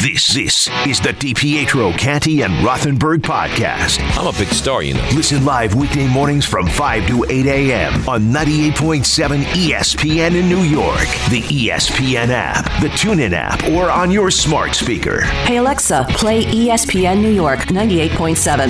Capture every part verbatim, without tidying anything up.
This, this is the DiPietro, Canty, and Rothenberg podcast. I'm a big star, you know. Listen live weekday mornings from five to eight a.m. on ninety-eight point seven E S P N in New York, the E S P N app, the TuneIn app, or on your smart speaker. Hey, Alexa, play E S P N New York ninety-eight point seven.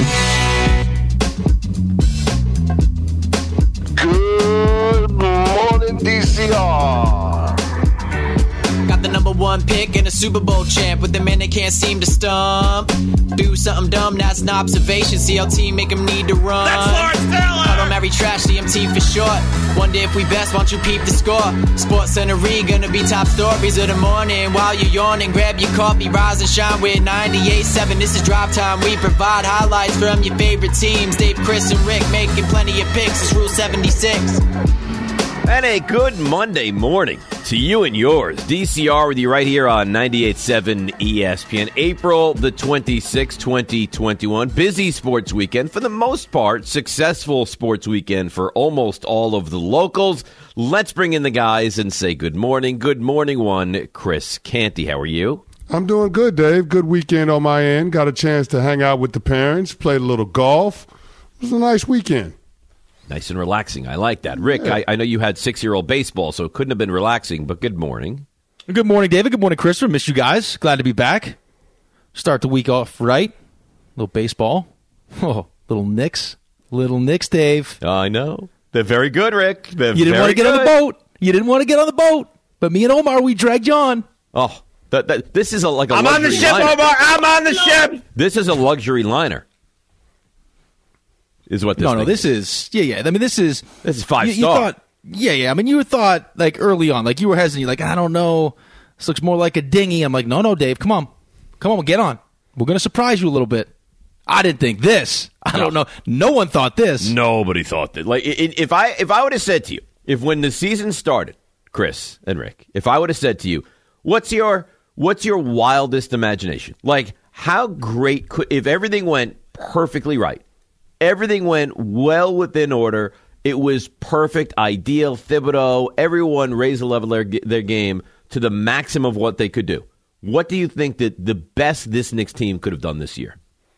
Good morning, D C R. Got the number one pick and a Super Bowl champ with the man they can't seem to stump. Do something dumb, that's an observation. C L T make him need to run. That's Lawrence Taylor! I don't marry trash, D M T for short. Wonder if we best, won't you peep the score? Sports Center gonna be top stories of the morning. While you're yawning, grab your coffee, rise and shine with ninety-eight point seven. This is Drive Time. We provide highlights from your favorite teams. Dave, Chris, and Rick making plenty of picks. It's Rule seventy-six. And a good Monday morning to you and yours. D C R with you right here on ninety-eight point seven E S P N. April the twenty-sixth, twenty twenty-one. Busy sports weekend. For the most part, successful sports weekend for almost all of the locals. Let's bring in the guys and say good morning. Good morning, one, Chris Canty. How are you? I'm doing good, Dave. Good weekend on my end. Got a chance to hang out with the parents, played a little golf. It was a nice weekend. Nice and relaxing. I like that. Rick, Yeah. I, I know you had six-year-old baseball, so it couldn't have been relaxing, but good morning. Good morning, David. Good morning, Christopher. Miss you guys. Glad to be back. Start the week off right. Little baseball. Oh, little Knicks. Little Knicks, Dave. I know. They're very good, Rick. They're You didn't very want to get good. on the boat. You didn't want to get on the boat. But me and Omar, we dragged you on. Oh, that, that, this is a, like a I'm luxury on the ship, liner. Omar. I'm on the ship. This is a luxury liner. Is what this No, thing no, this is, yeah, yeah. I mean, this is. This is five you, you star. thought, yeah, yeah. I mean, you thought, like, early on, like, you were hesitant. You're like, I don't know. This looks more like a dinghy. I'm like, no, no, Dave, come on. Come on, get on. We're going to surprise you a little bit. I didn't think this. I don't know. No one thought this. Nobody thought that. Like, i- i- if I if I would have said to you, if when the season started, Chris and Rick, if I would have said to you, what's your what's your wildest imagination? Like, how great could, if everything went perfectly right, everything went well within order, it was perfect, ideal, Thibodeau, everyone raised the level of their, their game to the maximum of what they could do. What do you think that the best this Knicks team could have done this year?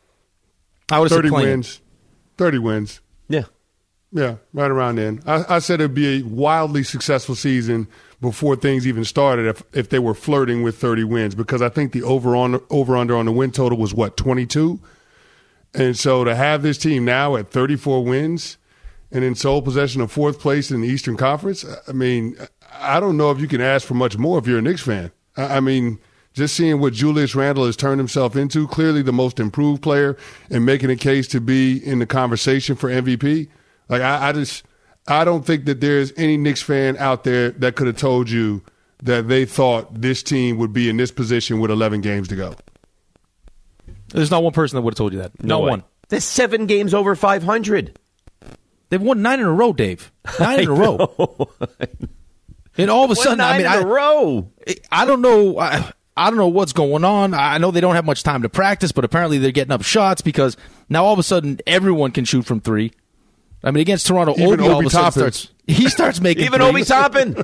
I would have thirty said playing. wins. thirty wins. Yeah. Yeah, right around then. I, I said it would be a wildly successful season before things even started if, if they were flirting with thirty wins, because I think the over on over under on the win total was, what, twenty-two? And so to have this team now at thirty-four wins and in sole possession of fourth place in the Eastern Conference, I mean, I don't know if you can ask for much more if you're a Knicks fan. I, I mean, just seeing what Julius Randle has turned himself into, clearly the most improved player and making a case to be in the conversation for M V P. Like, I, I just, I don't think that there's any Knicks fan out there that could have told you that they thought this team would be in this position with eleven games to go. There's not one person that would have told you that. No not way. one. There's seven games over five hundred. They've won nine in a row, Dave. Nine in a row. And all of a Won sudden, nine I mean, in I, a row. I don't know. I, I don't know what's going on. I know they don't have much time to practice, but apparently they're getting up shots because now all of a sudden everyone can shoot from three. I mean, against Toronto, Even Obi all Obi of a sudden Toppin. starts. He starts making Even threes. Obi Toppin.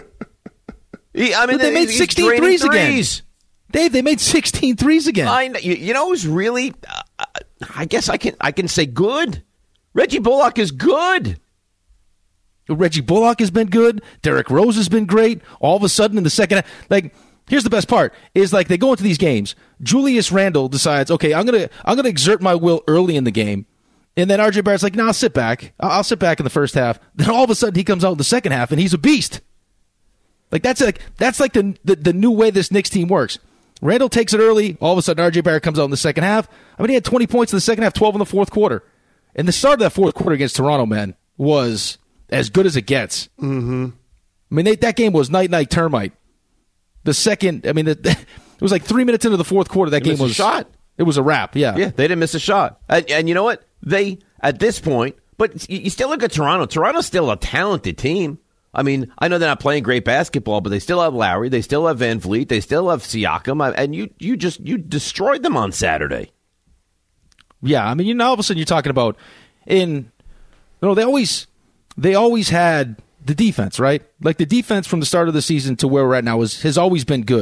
He, I mean, But they made he's sixteen draining threes again. threes. Dave, they made sixteen threes again. I, know- you, you know who's really, uh, I guess I can I can say good. Reggie Bullock is good. Reggie Bullock has been good. Derrick Rose has been great. All of a sudden in the second half, like, here's the best part, is like they go into these games. Julius Randle decides, okay, I'm going to I'm gonna exert my will early in the game. And then R J Barrett's like, no, I'll sit back. I'll, I'll sit back in the first half. Then all of a sudden he comes out in the second half and he's a beast. Like, that's like that's like the, the, the new way this Knicks team works. Randle takes it early. All of a sudden R J Barrett comes out in the second half. I mean, he had twenty points in the second half, twelve in the fourth quarter. And the start of that fourth quarter against Toronto, man, was as good as it gets. Mm-hmm. I mean, they, that game was night-night termite. The second, I mean, the, it was like three minutes into the fourth quarter. That They game missed a was shot. It was a wrap. Yeah, Yeah, they didn't miss a shot. And, and you know what? They, at this point, but you you still look at Toronto. Toronto's still a talented team. I mean, I know they're not playing great basketball, but they still have Lowry. They still have Van Vliet. They still have Siakam. And you, you just you destroyed them on Saturday. Yeah, I mean, you know, all of a sudden you're talking about in, you know, they always, they always had the defense, right? Like the defense from the start of the season to where we're at now is, has always been good.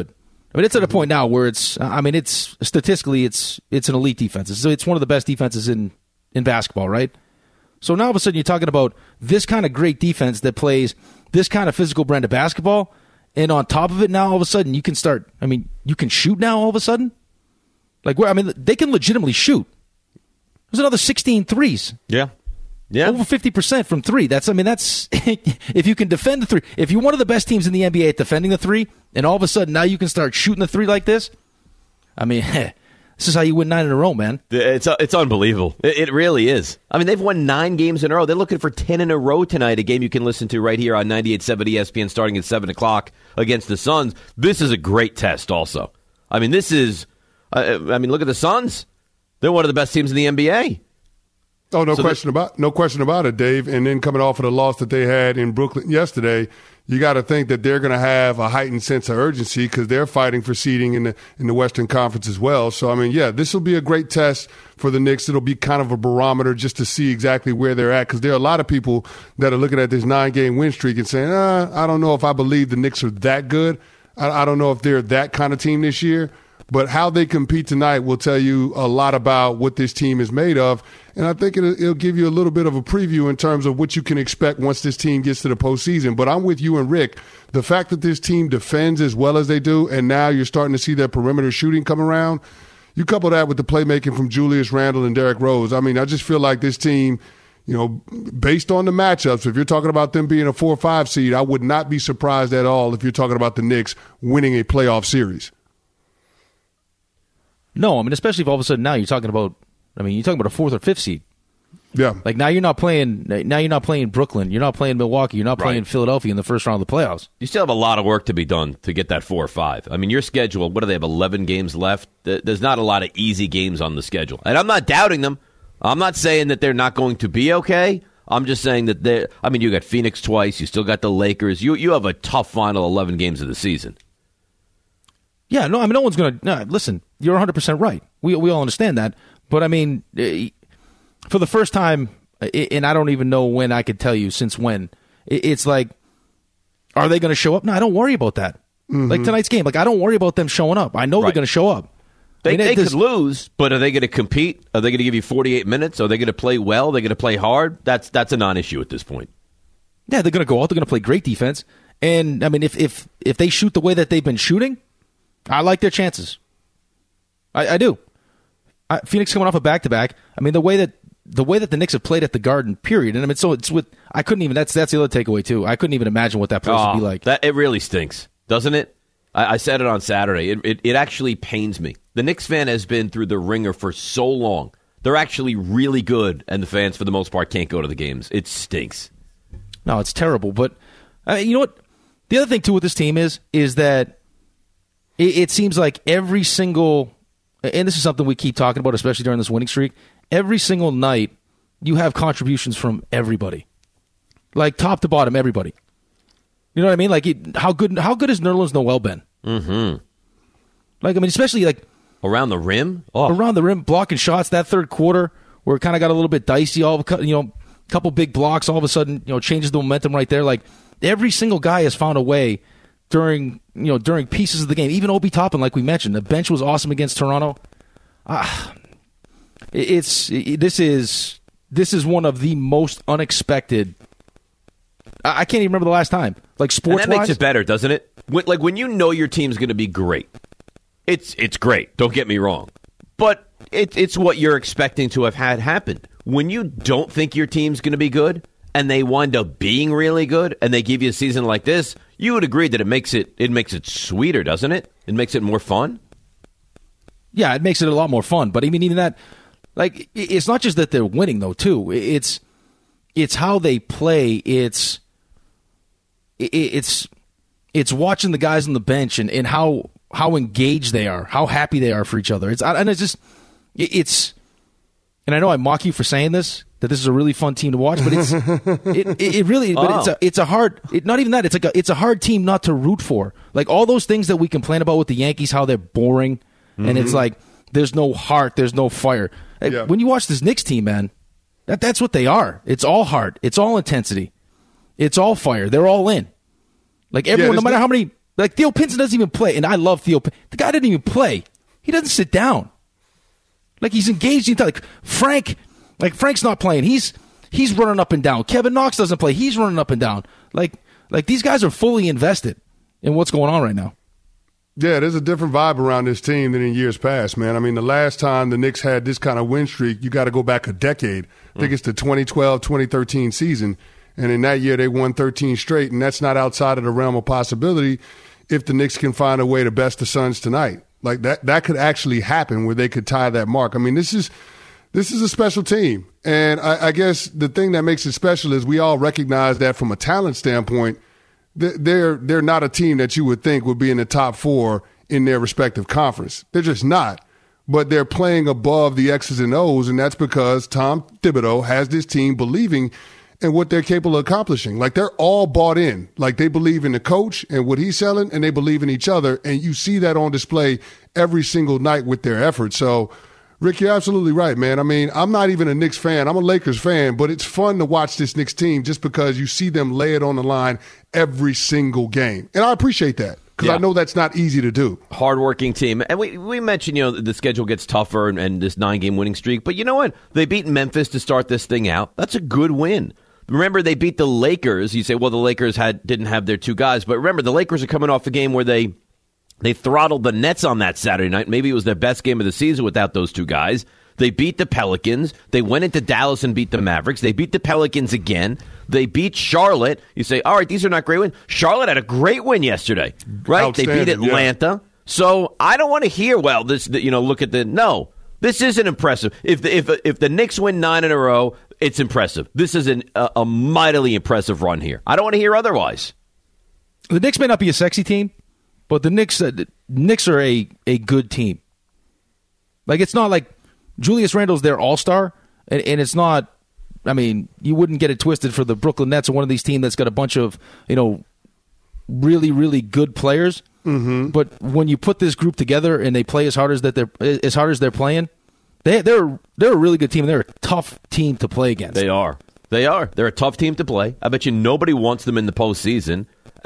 I mean, it's at a point now where it's. I mean, it's statistically, it's it's an elite defense. It's, it's one of the best defenses in in basketball, right? So now all of a sudden you're talking about this kind of great defense that plays this kind of physical brand of basketball, and on top of it, now all of a sudden you can start. I mean, you can shoot now all of a sudden. Like, where I mean, they can legitimately shoot. There's another sixteen threes. Yeah. Yeah. Over fifty percent from three. That's, I mean, that's, if you can defend the three, if you're one of the best teams in the N B A at defending the three, and all of a sudden now you can start shooting the three like this, I mean, this is how you win nine in a row, man. It's it's unbelievable. It, it really is. I mean, they've won nine games in a row. They're looking for ten in a row tonight, a game you can listen to right here on ninety-eight point seven E S P N starting at seven o'clock against the Suns. This is a great test also. I mean, this is, uh, I mean, look at the Suns. They're one of the best teams in the N B A. Oh, no so question about no question about it, Dave. And then coming off of the loss that they had in Brooklyn yesterday, you got to think that they're going to have a heightened sense of urgency because they're fighting for seeding in the in the Western Conference as well. So, I mean, yeah, this will be a great test for the Knicks. It'll be kind of a barometer just to see exactly where they're at because there are a lot of people that are looking at this nine-game win streak and saying, uh, I don't know if I believe the Knicks are that good. I, I don't know if they're that kind of team this year. But how they compete tonight will tell you a lot about what this team is made of. And I think it'll, it'll give you a little bit of a preview in terms of what you can expect once this team gets to the postseason. But I'm with you and Rick. The fact that this team defends as well as they do, and now you're starting to see their perimeter shooting come around, you couple that with the playmaking from Julius Randle and Derrick Rose. I mean, I just feel like this team, you know, based on the matchups, if you're talking about them being a four or five seed, I would not be surprised at all if you're talking about the Knicks winning a playoff series. No, I mean, especially if all of a sudden now you're talking about, I mean, you're talking about a fourth or fifth seed. Yeah. Like now you're not playing, now you're not playing Brooklyn, you're not playing Milwaukee, you're not playing Right. Philadelphia in the first round of the playoffs. You still have a lot of work to be done to get that four or five. I mean, your schedule, what do they have, eleven games left? There's not a lot of easy games on the schedule. And I'm not doubting them. I'm not saying that they're not going to be okay. I'm just saying that they're, I mean, you got Phoenix twice, you still got the Lakers. You you have a tough final eleven games of the season. Yeah, no, I mean, no one's going to, no, listen, you're one hundred percent right. We we all understand that. But, I mean, eh, for the first time, eh, and I don't even know when I could tell you since when, it's like, are they going to show up? No, I don't worry about that. Mm-hmm. Like tonight's game, like I don't worry about them showing up. I know Right. they're going to show up. They, I mean, they this, could lose, but are they going to compete? Are they going to give you forty-eight minutes? Are they going to play well? Are they going to play hard? That's that's a non-issue at this point. Yeah, they're going to go out. They're going to play great defense. And, I mean, if, if, if they shoot the way that they've been shooting, I like their chances. I, I do. I, Phoenix coming off a back-to-back. I mean, the way that the way that the Knicks have played at the Garden, period. And I mean, so it's with. I couldn't even. That's that's the other takeaway too. I couldn't even imagine what that place Oh, would be like. That it really stinks, doesn't it? I, I said it on Saturday. It, it it actually pains me. The Knicks fan has been through the ringer for so long. They're actually really good, and the fans, for the most part, can't go to the games. It stinks. No, it's terrible. But uh, you know what? The other thing too with this team is is that it, it seems like every single. And this is something we keep talking about, especially during this winning streak. Every single night, you have contributions from everybody, like top to bottom, everybody. You know what I mean? Like, it, how good? How good has Nerlens Noel been? Mm-hmm. Like, I mean, especially like around the rim, oh. around the rim, blocking shots. That third quarter, where it kind of got a little bit dicey. All of a, you know, a couple big blocks. All of a sudden, you know, changes the momentum right there. Like every single guy has found a way during you know during pieces of the game. Even Obi Toppin, like we mentioned, the bench was awesome against Toronto. Ah, it's it, this is this is one of the most unexpected. I, I can't even remember the last time. Like sports, and that makes it better, doesn't it? When, like when you know your team's going to be great, it's it's great. Don't get me wrong, but it, it's what you're expecting to have had happen. When you don't think your team's going to be good, and they wind up being really good, and they give you a season like this, you would agree that it makes it it makes it sweeter, doesn't it? It makes it more fun. Yeah, it makes it a lot more fun. But I mean, even that, like, it's not just that they're winning though. Too, it's it's how they play. It's it's it's watching the guys on the bench and, and how how engaged they are, how happy they are for each other. It's and it's just it's. And I know I mock you for saying this, that this is a really fun team to watch, but it's it, it, it really but oh. it's a it's a hard it, not even that it's like a, it's a hard team not to root for. Like all those things that we complain about with the Yankees, how they're boring, mm-hmm. and it's like there's no heart, there's no fire. Like, yeah. When you watch this Knicks team, man, that that's what they are. It's all heart, it's all intensity, it's all fire. They're all in. Like everyone, yeah, no matter no- how many Like, Theo Pinson doesn't even play, and I love Theo Pinson. The guy didn't even play. He doesn't sit down. Like, he's engaged. In like, Frank, like, Frank's not playing. He's he's running up and down. Kevin Knox doesn't play. He's running up and down. Like, like these guys are fully invested in what's going on right now. Yeah, there's a different vibe around this team than in years past, man. I mean, the last time the Knicks had this kind of win streak, you got to go back a decade. I think mm. it's the twenty twelve twenty thirteen season. And in that year, they won thirteen straight, and that's not outside of the realm of possibility if the Knicks can find a way to best the Suns tonight. Like, that that could actually happen where they could tie that mark. I mean, this is this is a special team. And I, I guess the thing that makes it special is we all recognize that from a talent standpoint, they're they're not a team that you would think would be in the top four in their respective conference. They're just not. But they're playing above the X's and O's, and that's because Tom Thibodeau has this team believing in what they're capable of accomplishing. Like, they're all bought in. Like, they believe in the coach and what he's selling, and they believe in each other, and you see that on display every single night with their efforts. So, Rick, you're absolutely right, man. I mean, I'm not even a Knicks fan. I'm a Lakers fan, but it's fun to watch this Knicks team just because you see them lay it on the line every single game. And I appreciate that because yeah. I know that's not easy to do. Hardworking team. And we, we mentioned, you know, the schedule gets tougher and, and this nine-game winning streak. But you know what? They beat Memphis to start this thing out. That's a good win. Remember, they beat the Lakers. You say, well, the Lakers had didn't have their two guys. But remember, the Lakers are coming off a game where they they throttled the Nets on that Saturday night. Maybe it was their best game of the season without those two guys. They beat the Pelicans. They went into Dallas and beat the Mavericks. They beat the Pelicans again. They beat Charlotte. You say, all right, these are not great wins. Charlotte had a great win yesterday, right? They beat Atlanta. Yeah. So I don't want to hear, well, this, you know, look at the, no. This isn't impressive. If the, if if the Knicks win nine in a row, it's impressive. This is an, a, a mightily impressive run here. I don't want to hear otherwise. The Knicks may not be a sexy team, but the Knicks uh, the Knicks are a, a good team. Like, it's not like Julius Randle's their all-star, and, and it's not, I mean, you wouldn't get it twisted for the Brooklyn Nets or one of these teams that's got a bunch of, you know, really, really good players. Mm-hmm. But when you put this group together and they play as hard as that they're as hard as they're playing, they they're they're a really good team. They're a tough team to play against. They are. They are. They're a tough team to play. I bet you nobody wants them in the postseason.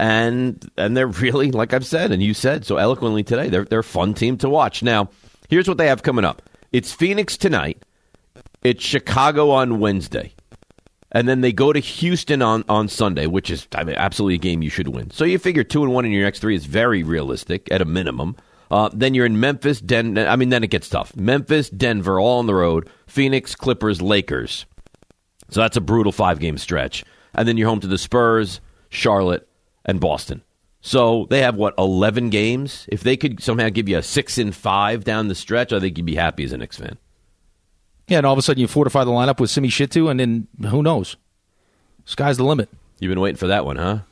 And and they're really, like I've said, and you said so eloquently today, they're they're a fun team to watch. Now, here's what they have coming up. It's Phoenix tonight. It's Chicago on Wednesday. And then they go to Houston on, on Sunday, which is, I mean, absolutely a game you should win. So you figure two and one in your next three is very realistic at a minimum. Uh, then you're in Memphis, Den- I mean, then it gets tough. Memphis, Denver, all on the road. Phoenix, Clippers, Lakers. So that's a brutal five-game stretch. And then you're home to the Spurs, Charlotte, and Boston. So they have, what, eleven games? If they could somehow give you a six and five down the stretch, I think you'd be happy as a Knicks fan. Yeah, and all of a sudden you fortify the lineup with Simi Shitu, and then who knows? Sky's the limit. You've been waiting for that one, huh?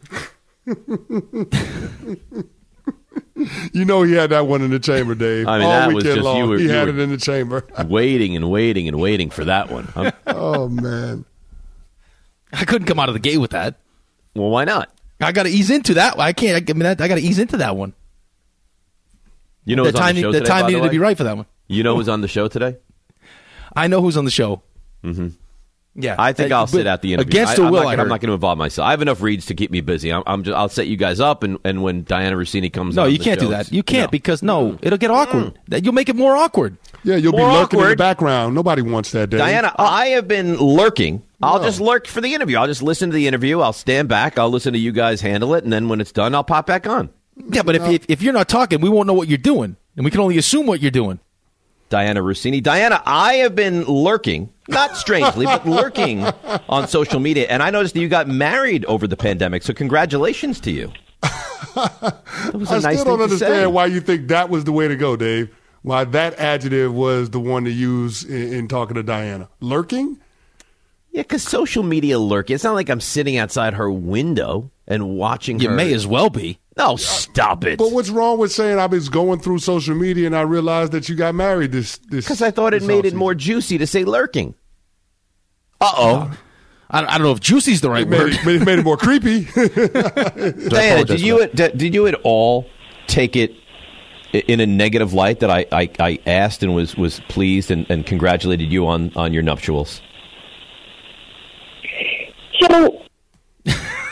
You know he had that one in the chamber, Dave. I mean, all that was weekend just long, you were, he you had were it in the chamber. waiting and waiting and waiting for that one. Huh? Oh, man. I couldn't come out of the gate with that. Well, why not? I got to ease into that. I can't. I mean, I got to ease into that one. You know, the who's time, on the show the today, time by needed the to be right for that one. You know who's on the show today? I know who's on the show. Mm-hmm. Yeah, I think uh, I'll sit out the interview. Against I, her I'm will, not, I I'm not going to involve myself. I have enough reads to keep me busy. I'm, I'm just, I'll set you guys up, and, and when Diana Rossini comes no, on you the can't show, do that. You can't no. because, no, mm. it'll get awkward. Mm. You'll make it more awkward. Yeah, you'll more be lurking awkward. in the background. Nobody wants that, Dave. Diana, oh. I have been lurking. I'll No. just lurk for the interview. I'll just listen to the interview. I'll stand back. I'll listen to you guys handle it, and then when it's done, I'll pop back on. Yeah, but if, if if you're not talking, we won't know what you're doing, and we can only assume what you're doing. Diana Rossini. Diana, I have been lurking, not strangely, but lurking on social media, and I noticed that you got married over the pandemic, so congratulations to you. That was a I nice still don't thing to understand say. why you think that was the way to go, Dave. Why that adjective was the one to use in, in talking to Diana. Lurking? Yeah, because social media lurking. It's not like I'm sitting outside her window and watching You her. may as well be. No, stop it. But what's wrong with saying I was going through social media and I realized that you got married this this? Because I thought it this made it offseason? more juicy to say lurking. Uh-oh. I, I don't know if juicy's the right It made, word. it, it made it more creepy. Diana, did you did, did you at all take it in a negative light that I, I, I asked and was, was pleased and, and congratulated you on, on your nuptials? So,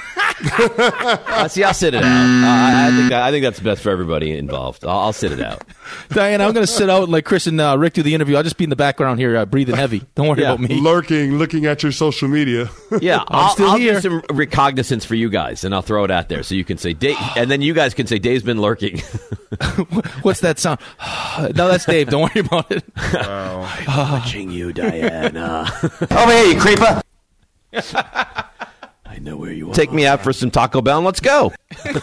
Uh, see, I'll sit it out. Uh, I, I think I think that's best for everybody involved. I'll, I'll sit it out. Diana, I'm going to sit out and let Chris and uh, Rick do the interview. I'll just be in the background here, uh, breathing heavy. Don't worry Yeah. about me. Lurking, looking at your social media. Yeah, I'm I'll, still I'll here. do some recognizance for you guys, and I'll throw it out there so you can say, Dave, and then you guys can say, Dave's been lurking. What's that sound? No, that's Dave. Don't worry about it. I'm watching you, Diana. Over here, you creeper. I know where you are. Take me out for some Taco Bell and let's go.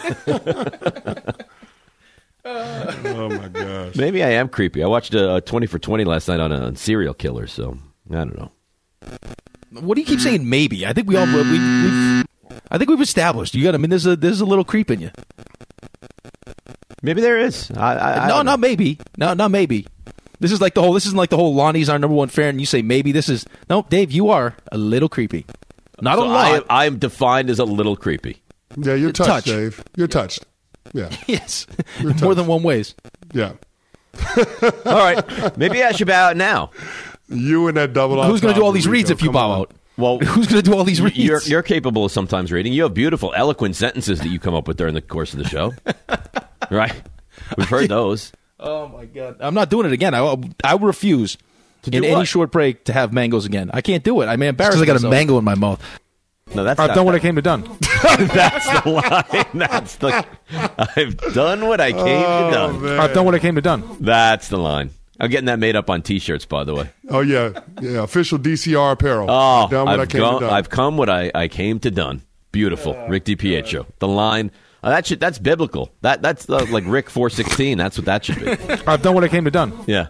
Oh, my gosh. Maybe I am creepy. I watched a twenty for twenty last night on a serial killer, so I don't know. What do you keep saying? Maybe. I think we all. We, we've, I think we've established. You got. I mean, there's a there's a little creep in you. Maybe there is. I, I, I no, don't not know. maybe. No, not maybe. This is like the whole. This isn't like the whole Lonnie's our number one fan. And you say maybe. This is no, Dave. You are a little creepy. Not So a lot. I, I am defined as a little creepy. Yeah, you're touched, Touch. Dave. You're touched. Yeah, yes, You're more tough. than one ways. yeah. All right. Maybe I should bow out now. You and that double. Who's going to do all these entendre, reads Rico. if you Come bow on. out? Well, Who's going to do all these reads? You're, you're capable of sometimes reading. You have beautiful, eloquent sentences that you come up with during the course of the show. Right? We've heard those. Oh my God! I'm not doing it again. I I refuse To do in any what? short break to have mangoes again. I can't do it. I may embarrass Because I got a myself. mango in my mouth. No, that's I've not done what I that. came to done. That's the line. That's the. I've done what I came to done. Man. I've done what I came to done. That's the line. I'm getting that made up on T-shirts, by the way. Oh yeah, yeah. Official D C R apparel. Oh, done what I I've, came gone, to done. I've come what I, I came to done. Beautiful, Rick DiPietro. The line. Uh, that should, that's biblical. That that's uh, like Rick four sixteen. That's what that should be. I've done what I came to done. Yeah.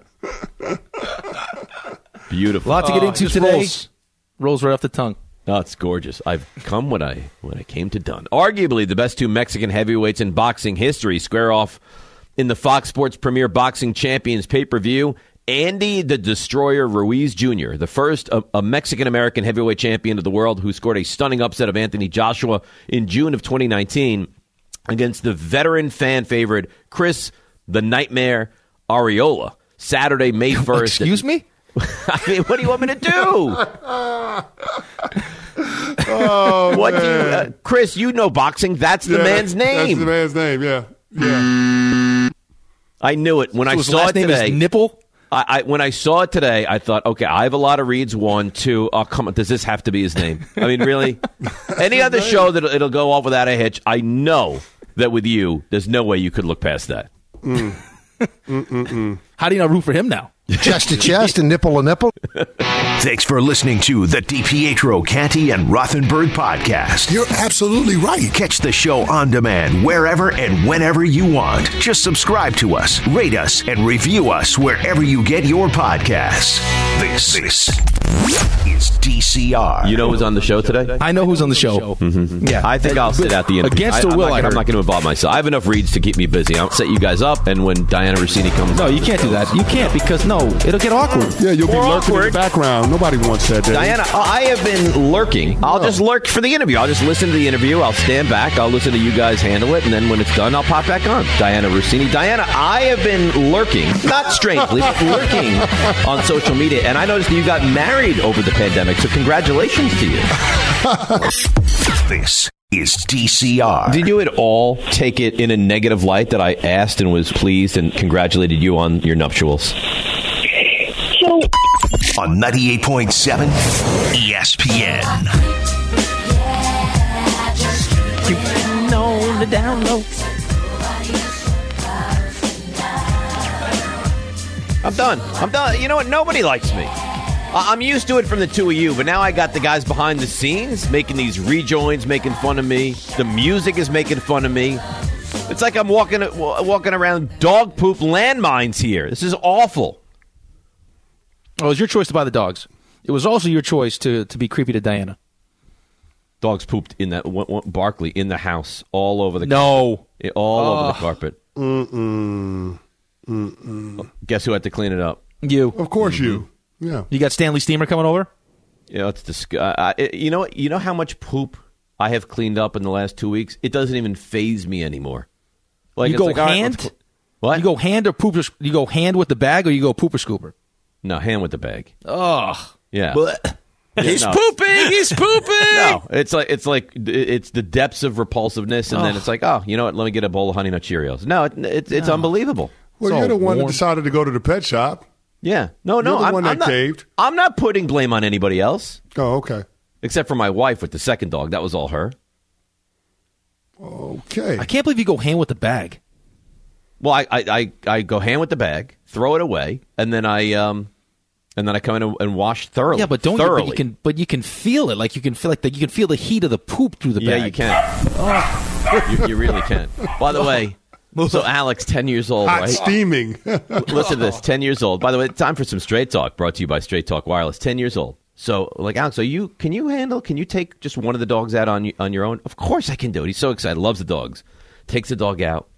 Beautiful. A lot to get Oh, into just today. rolls. Rolls right off the tongue. Oh, it's gorgeous. I've come what I what I came to done. Arguably the best two Mexican heavyweights in boxing history square off in the Fox Sports Premier Boxing Champions pay-per-view. Andy the Destroyer Ruiz Junior, the first a, a Mexican-American heavyweight champion of the world who scored a stunning upset of Anthony Joshua in June of twenty nineteen against the veteran fan favorite Chris the Nightmare Arreola. Saturday, May first. Excuse me? I mean, what do you want me to do? oh, What do you, man. uh, Chris? You know boxing. That's the Yeah, man's That's name. the man's name. Yeah, yeah. I knew it when I His saw last it name today. is Nipple. I, I when I saw it today, I thought, okay, I have a lot of reads. One, two. Oh, come on, does this have to be his name? I mean, really? Any other show that it'll go off without a hitch? I know that with you, there's no way you could look past that. Mm. How do you not root for him now? Chest to chest and nipple to nipple. Thanks for listening to the DiPietro, Canty, and Rothenberg podcast. You're absolutely right. Catch the show on demand wherever and whenever you want. Just subscribe to us, rate us, and review us wherever you get your podcasts. This, this is D C R. You know who's on the show today? I know who's on the show. Mm-hmm. Yeah, I think I'll sit out the interview. Against I, her will, I'm I not, gonna- I'm heard. not going to involve myself. I have enough reads to keep me busy. I'll set you guys up, and when Diana Rossini comes, No, you can't do that. You can't because no, it'll get awkward. Yeah, you'll be More lurking in awkward. the background. Nobody wants that, Dave. Diana, I have been lurking. I'll just lurk for the interview. I'll just listen to the interview. I'll stand back. I'll listen to you guys handle it. And then when it's done, I'll pop back on. Diana Rossini. Diana, I have been lurking, not strangely, but lurking on social media. And I noticed that you got married over the pandemic. So congratulations to you. This is D C R. Did you at all take it in a negative light that I asked and was pleased and congratulated you on your nuptials? So, On ninety-eight point seven E S P N. No, the down low. I'm done. I'm done. You know what? Nobody likes me. I- I'm used to it from the two of you, but now I got the guys behind the scenes making these rejoins, making fun of me. The music is making fun of me. It's like I'm walking walking around dog poop landmines here. This is awful. Oh, it was your choice to buy the dogs. It was also your choice to, to be creepy to Diana. Dogs pooped in that one, one, Barkley in the house, all over the No. carpet. all Oh. over the carpet. Mm-mm. Mm-mm. Guess who had to clean it up? You. Of course you. Yeah. You got Stanley Steamer coming over? Yeah, it's disgusting. You know, you know how much poop I have cleaned up in the last two weeks. It doesn't even faze me anymore. Like you it's go like, all right, hand? let's- what? You go hand or pooper? You go hand with the bag or you go pooper scooper? No, hand with the bag. Ugh. Yeah. Blech. He's no. pooping. He's pooping. No, it's like it's like it's the depths of repulsiveness, and oh. then it's like, oh, you know what? Let me get a bowl of Honey Nut Cheerios. No, it, it, it's no. unbelievable. Well, it's you're the one warm. that decided to go to the pet shop. Yeah, no, no, you're the I'm, one that I'm not, caved. I'm not putting blame on anybody else. Oh, okay. Except for my wife with the second dog. That was all her. Okay. I can't believe you go ham with the bag. Well, I, I, I, I go ham with the bag, throw it away, and then I um, and then I come in and, and wash thoroughly. Yeah, but don't thoroughly. you? But you can, but you can feel it. Like you can feel like the, you can feel the heat of the poop through the yeah, bag. you can. Oh. you, you really can. By the way, so Alex, ten years old, Hot right? steaming. Listen to this, ten years old. By the way, time for some Straight Talk, brought to you by Straight Talk Wireless. Ten years old. So, like, Alex, so you can you handle? Can you take just one of the dogs out on you, on your own? Of course, I can do it. He's so excited, loves the dogs. Takes the dog out.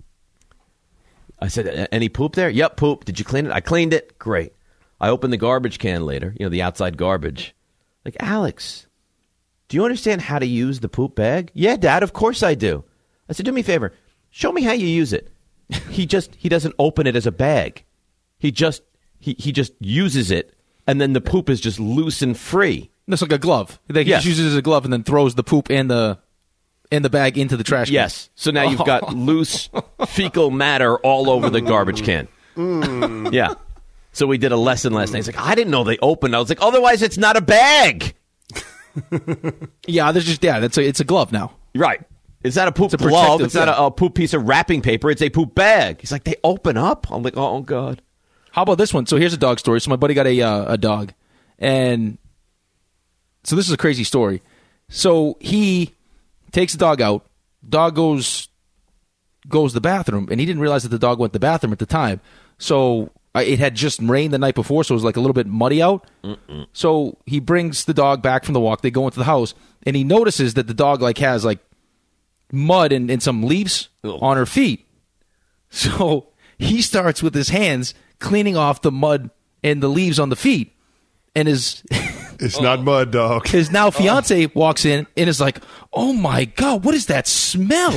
I said, any poop there? Yep, poop. Did you clean it? I cleaned it. Great. I opened the garbage can later, you know, the outside garbage. Like, Alex, do you understand how to use the poop bag? Yeah, Dad, of course I do. I said, do me a favor. Show me how you use it. He just, he doesn't open it as a bag. He just, he, he just uses it, and then the poop is just loose and free. It's like a glove. Like yes. He just uses it as a glove and then throws the poop and the and the bag into the trash can. Yes. So now you've got loose fecal matter all over the garbage can. Mm. Yeah. So we did a lesson last night. He's like, I didn't know they opened. I was like, otherwise it's not a bag. Yeah, there's just yeah, that's a, it's a glove now. Right. It's not a poop It's a glove. It's yeah. not a, a poop piece of wrapping paper. It's a poop bag. He's like, they open up? I'm like, oh, God. How about this one? So here's a dog story. So my buddy got a uh, a dog, and so this is a crazy story. So he takes the dog out. Dog goes goes to the bathroom, and he didn't realize that the dog went to the bathroom at the time. So uh, it had just rained the night before, so it was like a little bit muddy out. Mm-mm. So he brings the dog back from the walk. They go into the house, and he notices that the dog like has like mud and, and some leaves Ugh. on her feet. So he starts with his hands cleaning off the mud and the leaves on the feet, and his it's not mud, dog. His now fiance oh. walks in and is like, "Oh my God, what is that smell?"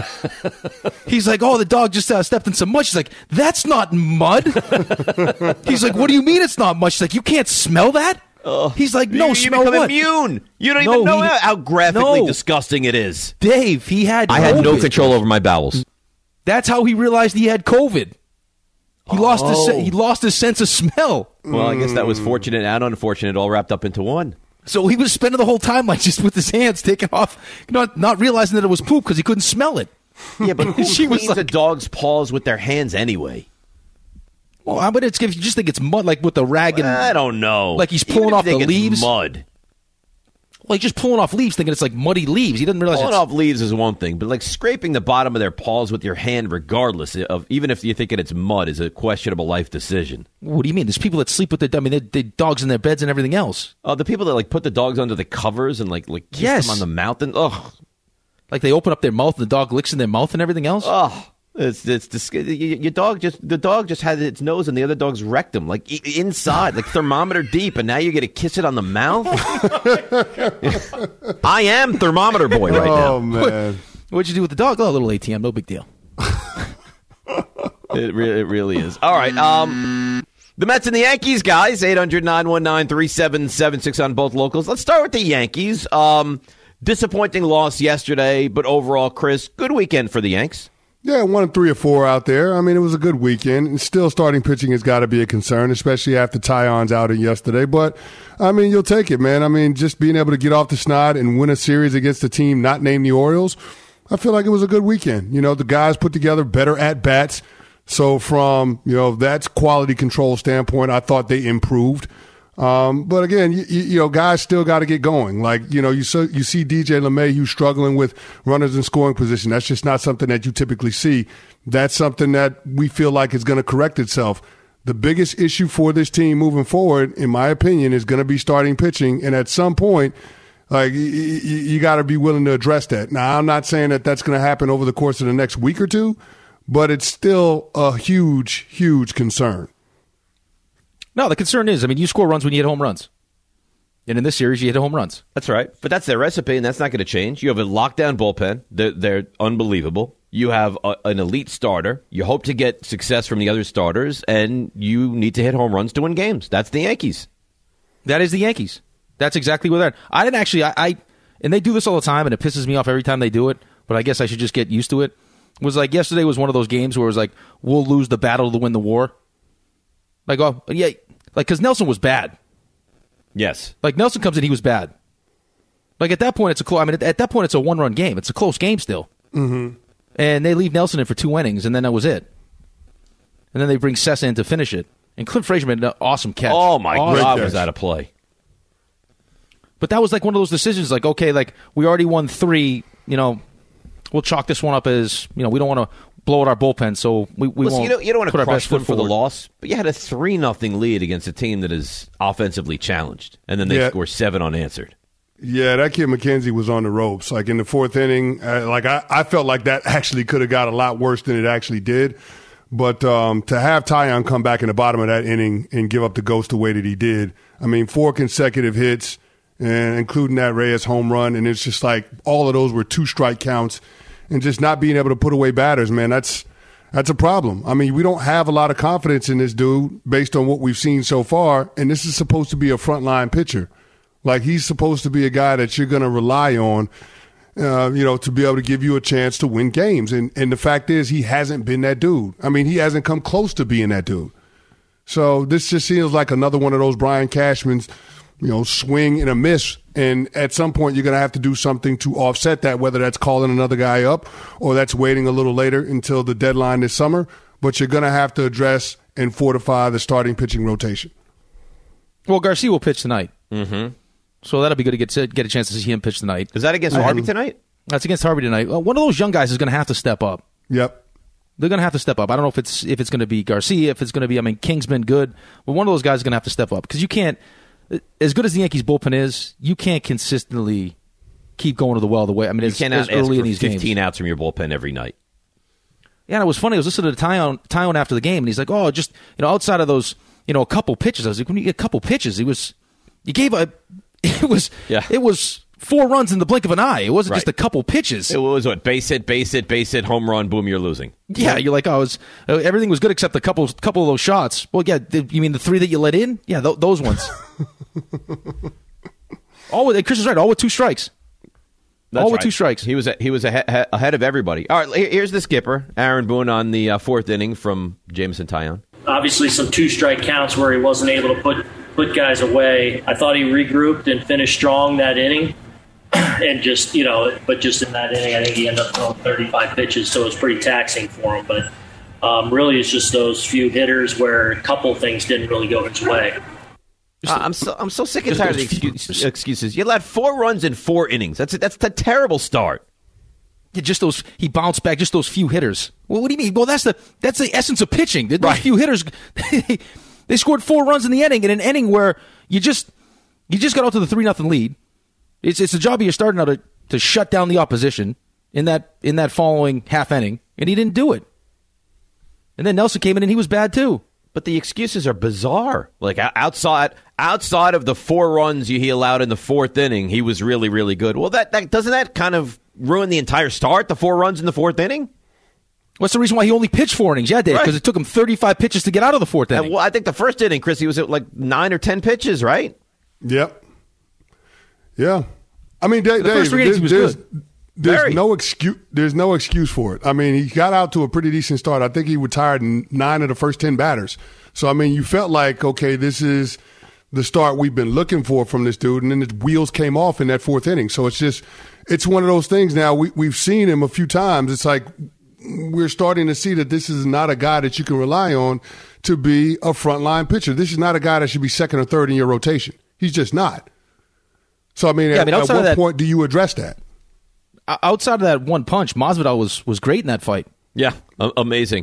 He's like, "Oh, the dog just uh, stepped in some mud." She's like, "That's not mud." He's like, "What do you mean it's not mud?" She's like, "You can't smell that." Uh, He's like, "No, you, you smell become what? Immune. You don't no, even know he, how, how graphically no. disgusting it is." Dave, he had. I COVID. had no control over my bowels. That's how he realized he had COVID. He oh. lost his he lost his sense of smell. Well, I guess that was fortunate and unfortunate, all wrapped up into one. So he was spending the whole time like just with his hands taking off, not not realizing that it was poop because he couldn't smell it. Yeah, but who she cleans was like, a dog's paws with their hands anyway? Well, I mean, it's if you just think it's mud, like with the rag and I don't know, like he's pulling Even off if you the think it's leaves. Mud. Well, he's just pulling off leaves, thinking it's like muddy leaves. He doesn't realize pulling it's... off leaves is one thing, but like scraping the bottom of their paws with your hand, regardless of even if you're thinking it's mud, is a questionable life decision. What do you mean? There's people that sleep with their I mean, they, they dogs in their beds and everything else. Oh, uh, the people that like put the dogs under the covers and like like kiss yes. them on the mouth and oh, like they open up their mouth and the dog licks in their mouth and everything else. Oh. It's it's disgusting. Your dog just the dog just had its nose in the other dog's rectum, like inside, like thermometer deep, and now you get to kiss it on the mouth. I am thermometer boy right now. Oh man, what'd you do with the dog? Oh, a little A T M, no big deal. It really, it really is. All right, um, the Mets and the Yankees, guys. eight hundred, nine one nine, three seven seven six on both locals. Let's start with the Yankees. Um, disappointing loss yesterday, but overall, Chris, good weekend for the Yanks. Yeah, one and three or four out there. I mean, it was a good weekend. And still, starting pitching has got to be a concern, especially after Taillon's outing yesterday. But, I mean, you'll take it, man. I mean, just being able to get off the snide and win a series against a team not named the Orioles, I feel like it was a good weekend. You know, the guys put together better at-bats. So from, you know, that's quality control standpoint, I thought they improved. Um, but again, you, you know, guys still got to get going. Like, you know, you so, you see D J LeMahieu struggling with runners in scoring position. That's just not something that you typically see. That's something that we feel like is going to correct itself. The biggest issue for this team moving forward, in my opinion, is going to be starting pitching. And at some point, like, you, you, you got to be willing to address that. Now, I'm not saying that that's going to happen over the course of the next week or two, but it's still a huge, huge concern. No, the concern is, I mean, you score runs when you hit home runs. And in this series, you hit home runs. That's right. But that's their recipe, and that's not going to change. You have a lockdown bullpen. They're, they're unbelievable. You have a, an elite starter. You hope to get success from the other starters, and you need to hit home runs to win games. That's the Yankees. That is the Yankees. That's exactly what they're. I didn't actually. I, I and they do this all the time, and it pisses me off every time they do it. But I guess I should just get used to it. It was like yesterday was one of those games where it was like we'll lose the battle to win the war. Like oh yeah, like because Nelson was bad. Yes. Like Nelson comes in, he was bad. Like at that point, it's a close. I mean, at, at that point, it's a one-run game. It's a close game still. Mm-hmm. And they leave Nelson in for two innings, and then that was it. And then they bring Sessa in to finish it. And Clint Frazier made an awesome catch. Oh my awesome God, catch. was that a play? But that was like one of those decisions. Like okay, like we already won three. You know, we'll chalk this one up as you know we don't want to blow out our bullpen, so we, we Listen, won't. you don't, you don't want to put our crush best them foot for the forward. loss, but you had a three nothing lead against a team that is offensively challenged, and then they Yeah. score seven unanswered. Yeah, that kid McKenzie was on the ropes. Like in the fourth inning, uh, like I, I felt like that actually could have got a lot worse than it actually did. But um, to have Tyon come back in the bottom of that inning and give up the ghost the way that he did, I mean, four consecutive hits, and including that Reyes home run, and it's just like all of those were two strike counts, and just not being able to put away batters, man, that's that's a problem. I mean, we don't have a lot of confidence in this dude based on what we've seen so far, and this is supposed to be a frontline pitcher. Like, he's supposed to be a guy that you're going to rely on, uh, you know, to be able to give you a chance to win games. And and the fact is, he hasn't been that dude. I mean, he hasn't come close to being that dude. So this just seems like another one of those Brian Cashman's, you know, swing and a miss. And at some point, you're going to have to do something to offset that, whether that's calling another guy up or that's waiting a little later until the deadline this summer. But you're going to have to address and fortify the starting pitching rotation. Well, Garcia will pitch tonight. Mm-hmm. So that'll be good to get to get a chance to see him pitch tonight. Is that against Um, Harvey tonight? That's against Harvey tonight. Well, one of those young guys is going to have to step up. Yep. They're going to have to step up. I don't know if it's if it's going to be Garcia, if it's going to be, I mean, King's been good, but one of those guys is going to have to step up because you can't, as good as the Yankees bullpen is, you can't consistently keep going to the well the way, I mean, You it's, cannot it's ask early for in these fifteen games. outs from your bullpen every night. Yeah, and it was funny. I was listening to Tyon, Tyon after the game, and he's like, oh, just, you know, outside of those, you know, a couple pitches. I was like, when you get a couple pitches, he was, you gave a, it was, Yeah. it was four runs in the blink of an eye. It wasn't Right. just a couple pitches. It was what? Base hit, base hit, base hit, home run, boom, you're losing. Yeah, you're like, oh, it was, uh, everything was good except a couple, couple of those shots. Well, yeah, the, you mean the three that you let in? Yeah, th- those ones. all with, Chris is right. All with two strikes. That's all with right. two strikes. He was he was ahead, ahead of everybody. All right, here- here's the skipper, Aaron Boone, on the uh, fourth inning from Jameson Tyon. Obviously, some two-strike counts where he wasn't able to put put guys away. I thought he regrouped and finished strong that inning, and just you know, but just in that inning, I think he ended up throwing thirty-five pitches, so it was pretty taxing for him. But um, really, it's just those few hitters where a couple things didn't really go his way. Uh, I'm so I'm so sick and tired of the excuse, excuses. You allowed four runs in four innings. That's a, that's a terrible start. Yeah, just those, he bounced back, just those few hitters. Well, what do you mean? Well, that's the that's the essence of pitching. Those Right. few hitters, they scored four runs in the inning, in an inning where you just you just got out to the three nothing lead. It's it's the job of your starter now to, to shut down the opposition in that in that following half inning, and he didn't do it. And then Nelson came in and he was bad too. But the excuses are bizarre. Like o- outside outside of the four runs he allowed in the fourth inning, he was really really good. Well, that, that doesn't that kind of ruin the entire start? The four runs in the fourth inning. What's the reason why he only pitched four innings? Yeah, Dave, because Right. it took him thirty-five pitches to get out of the fourth inning. And, well, I think the first inning, Chris, he was at like nine or ten pitches, right? Yep. Yeah. I mean, Dave, The first three innings he was there's, good. there's Very. no excuse. There's no excuse for it. I mean, he got out to a pretty decent start. I think he retired in nine of the first ten batters. So I mean, you felt like, okay, this is the start we've been looking for from this dude, and then the wheels came off in that fourth inning. So it's just, it's one of those things. Now we we've seen him a few times. It's like we're starting to see that this is not a guy that you can rely on to be a frontline pitcher. This is not a guy that should be second or third in your rotation. He's just not. So, I mean, Yeah, at, I mean, at outside what of that- point do you address that? O- Outside of that one punch, Masvidal was was great in that fight. Yeah, a- amazing.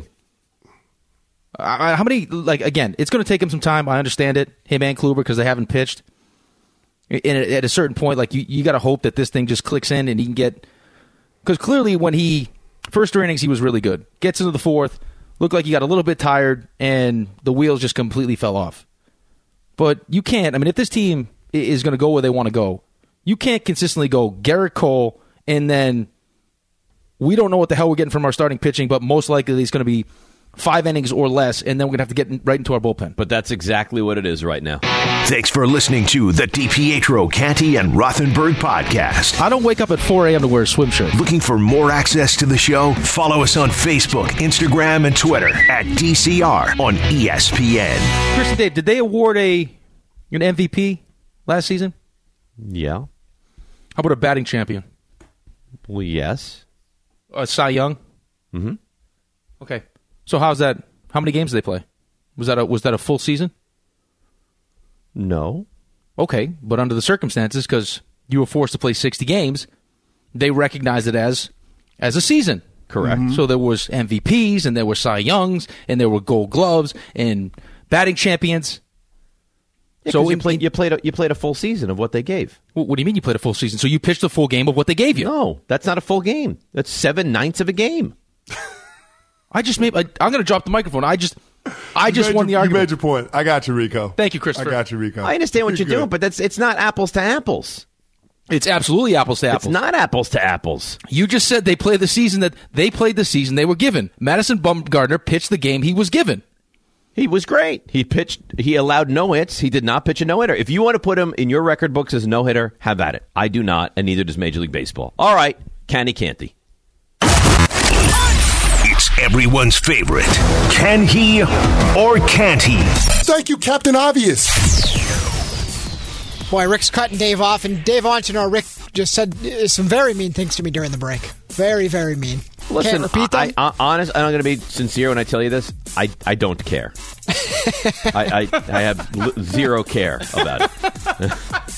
I, I- how many, like, again, it's going to take him some time. I understand it, him and Kluber, because they haven't pitched. And at at a certain point, like, you, you got to hope that this thing just clicks in and he can get, because clearly when he, first three innings, he was really good. Gets into the fourth, looked like he got a little bit tired, and the wheels just completely fell off. But you can't, I mean, if this team i- is going to go where they want to go, you can't consistently go Garrett Cole, and then we don't know what the hell we're getting from our starting pitching, but most likely he's going to be five innings or less, and then we're going to have to get in, right into our bullpen. But that's exactly what it is right now. Thanks for listening to the DiPietro, Canty, and Rothenberg podcast. I don't wake up at four a.m. to wear a swim shirt. Looking for more access to the show? Follow us on Facebook, Instagram, and Twitter at D C R on E S P N. Chris and Dave, did they award a an M V P last season? Yeah. How about a batting champion? Well, yes. Uh, Cy Young? Mm-hmm. Okay. So how's that? How many games did they play? Was that a, was that a full season? No. Okay, but under the circumstances, because you were forced to play sixty games, they recognized it as as a season. Correct. Mm-hmm. So there was M V Ps, and there were Cy Youngs, and there were Gold Gloves, and batting champions. Yeah, so you in, played you played a, you played a full season of what they gave. What, what do you mean you played a full season? So you pitched a full game of what they gave you? No, that's not a full game. That's seven ninths of a game. I just made. I, I'm going to drop the microphone. I just. I just won the your, argument. You made your point. I got you, Rico. Thank you, Christopher. I got you, Rico. I understand what you're, you're you're doing, but that's it's not apples to apples. It's absolutely apples to apples. It's not apples to apples. You just said they played the season that they played the season they were given. Madison Bumgarner pitched the game he was given. He was great. He pitched. He allowed no hits. He did not pitch a no hitter. If you want to put him in your record books as a no hitter, have at it. I do not, and neither does Major League Baseball. All right, Canty Canty. It's everyone's favorite. Can he or can't he? Thank you, Captain Obvious. Boy, Rick's cutting Dave off, and Dave wants to know Rick just said some very mean things to me during the break. Very, very mean. Listen, Can't repeat them? I, I, honest, and I'm going to be sincere when I tell you this. I, I don't care. I, I I have l- zero care about it.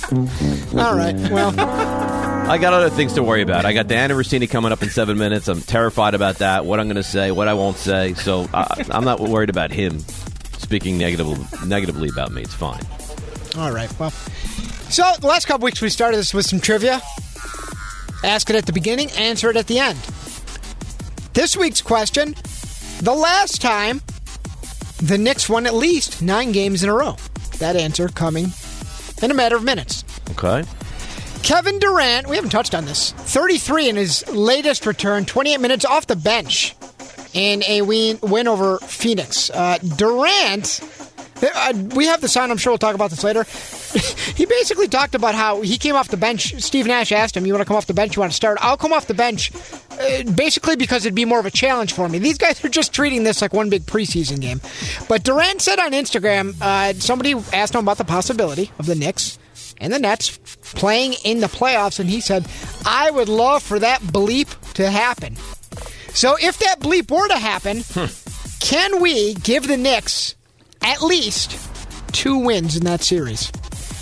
All right, well. I got other things to worry about. I got Diana Rossini coming up in seven minutes. I'm terrified about that, what I'm going to say, what I won't say. So I, I'm not worried about him speaking negatively, negatively about me. It's fine. All right, well. So the last couple weeks we started this with some trivia. Ask it at the beginning, answer it at the end. This week's question, the last time the Knicks won at least nine games in a row. That answer coming in a matter of minutes. Okay. Kevin Durant, we haven't touched on this, thirty-three in his latest return, twenty-eight minutes off the bench in a win, win over Phoenix. Uh, Durant, uh, we have the sound, I'm sure we'll talk about this later. He basically talked about how he came off the bench. Steve Nash asked him, you want to come off the bench, you want to start? I'll come off the bench uh, basically because it'd be more of a challenge for me. These guys are just treating this like one big preseason game. But Durant said on Instagram, uh, somebody asked him about the possibility of the Knicks and the Nets playing in the playoffs, and he said, I would love for that bleep to happen. So if that bleep were to happen, hmm. can we give the Knicks at least two wins in that series?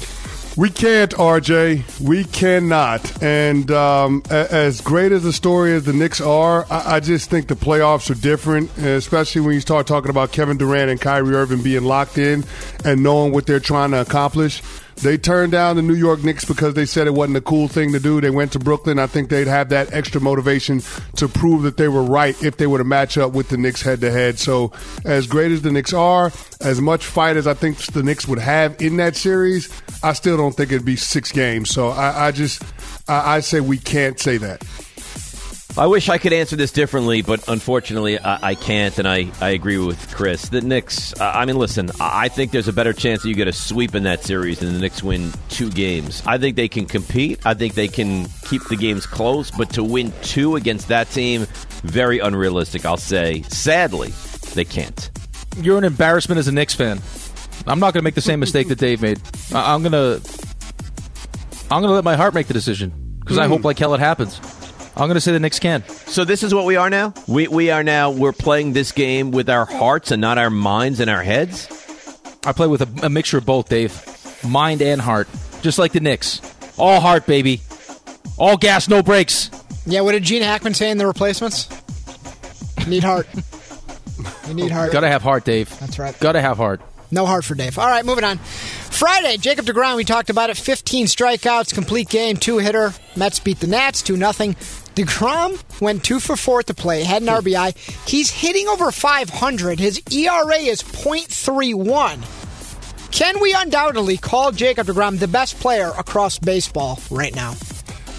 We can't, R J. We cannot. And um, a- as great as the story as the Knicks are, I-, I just think the playoffs are different, especially when you start talking about Kevin Durant and Kyrie Irving being locked in and knowing what they're trying to accomplish. They turned down the New York Knicks because they said it wasn't a cool thing to do. They went to Brooklyn. I think they'd have that extra motivation to prove that they were right if they were to match up with the Knicks head-to-head. So as great as the Knicks are, as much fight as I think the Knicks would have in that series, I still don't think it'd be six games. So I, I just I, I say we can't say that. I wish I could answer this differently, but unfortunately I, I can't, and I, I agree with Chris. The Knicks, uh, I mean, listen, I think there's a better chance that you get a sweep in that series than the Knicks win two games. I think they can compete. I think they can keep the games close, but to win two against that team, very unrealistic, I'll say. Sadly, they can't. You're an embarrassment as a Knicks fan. I'm not going to make the same mistake that Dave made. I, I'm going to I'm going to let my heart make the decision, because mm. I hope like hell it happens. I'm going to say the Knicks can. So this is what we are now? We we are now, we're playing this game with our hearts and not our minds and our heads? I play with a, a mixture of both, Dave. Mind and heart. Just like the Knicks. All heart, baby. All gas, no brakes. Yeah, what did Gene Hackman say in The Replacements? You need heart. You need heart. Got to have heart, Dave. That's right. Got to have heart. No heart for Dave. All right, moving on. Friday, Jacob deGrom, we talked about it. fifteen strikeouts, complete game, two-hitter. Mets beat the Nats, two nothing. DeGrom went two for four to play, had an R B I. He's hitting over five hundred. His E R A is point three one. Can we undoubtedly call Jacob deGrom the best player across baseball right now?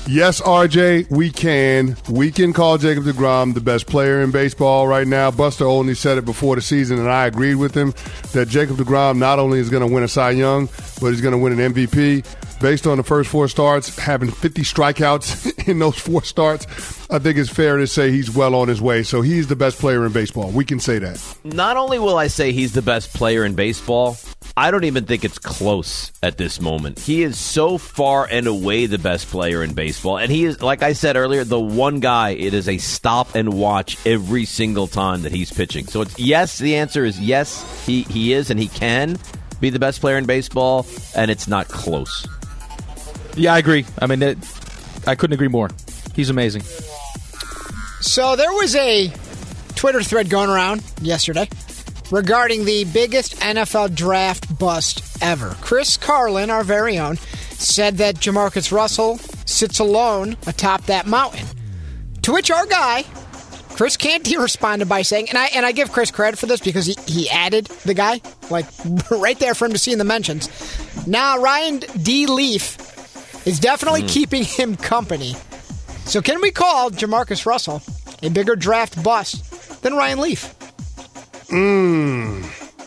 Yes, R J, we can. We can call Jacob deGrom the best player in baseball right now. Buster Olney said it before the season, and I agreed with him that Jacob deGrom not only is going to win a Cy Young, but he's going to win an M V P. Based on the first four starts, having fifty strikeouts in those four starts, I think it's fair to say he's well on his way. So he's the best player in baseball. We can say that. Not only will I say he's the best player in baseball, I don't even think it's close at this moment. He is so far and away the best player in baseball. And he is, like I said earlier, the one guy it is a stop and watch every single time that he's pitching. So it's yes, the answer is yes, he, he is and he can be the best player in baseball, and it's not close. Yeah, I agree. I mean, it, I couldn't agree more. He's amazing. So there was a Twitter thread going around yesterday regarding the biggest N F L draft bust ever. Chris Carlin, our very own, said that Jamarcus Russell sits alone atop that mountain. To which our guy, Chris Canty, responded by saying, and I and I give Chris credit for this because he, he added the guy, like right there for him to see in the mentions. Now Ryan D. Leaf is definitely mm. keeping him company. So can we call Jamarcus Russell a bigger draft bust than Ryan Leaf? Mm.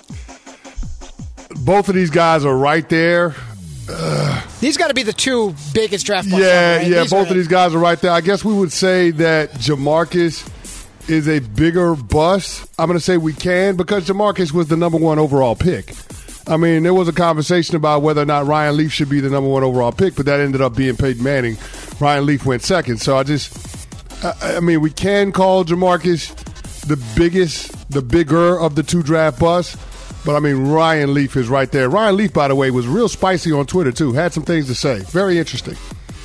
Both of these guys are right there. Ugh. These got to be the two biggest draft busts. Yeah, ever, right? yeah, these both of these guys are right there. I guess we would say that Jamarcus is a bigger bust. I'm going to say we can because Jamarcus was the number one overall pick. I mean, there was a conversation about whether or not Ryan Leaf should be the number one overall pick, but that ended up being Peyton Manning. Ryan Leaf went second. So I just, I, I mean, we can call Jamarcus the biggest, the bigger of the two draft busts, but I mean, Ryan Leaf is right there. Ryan Leaf, by the way, was real spicy on Twitter, too. Had some things to say. Very interesting.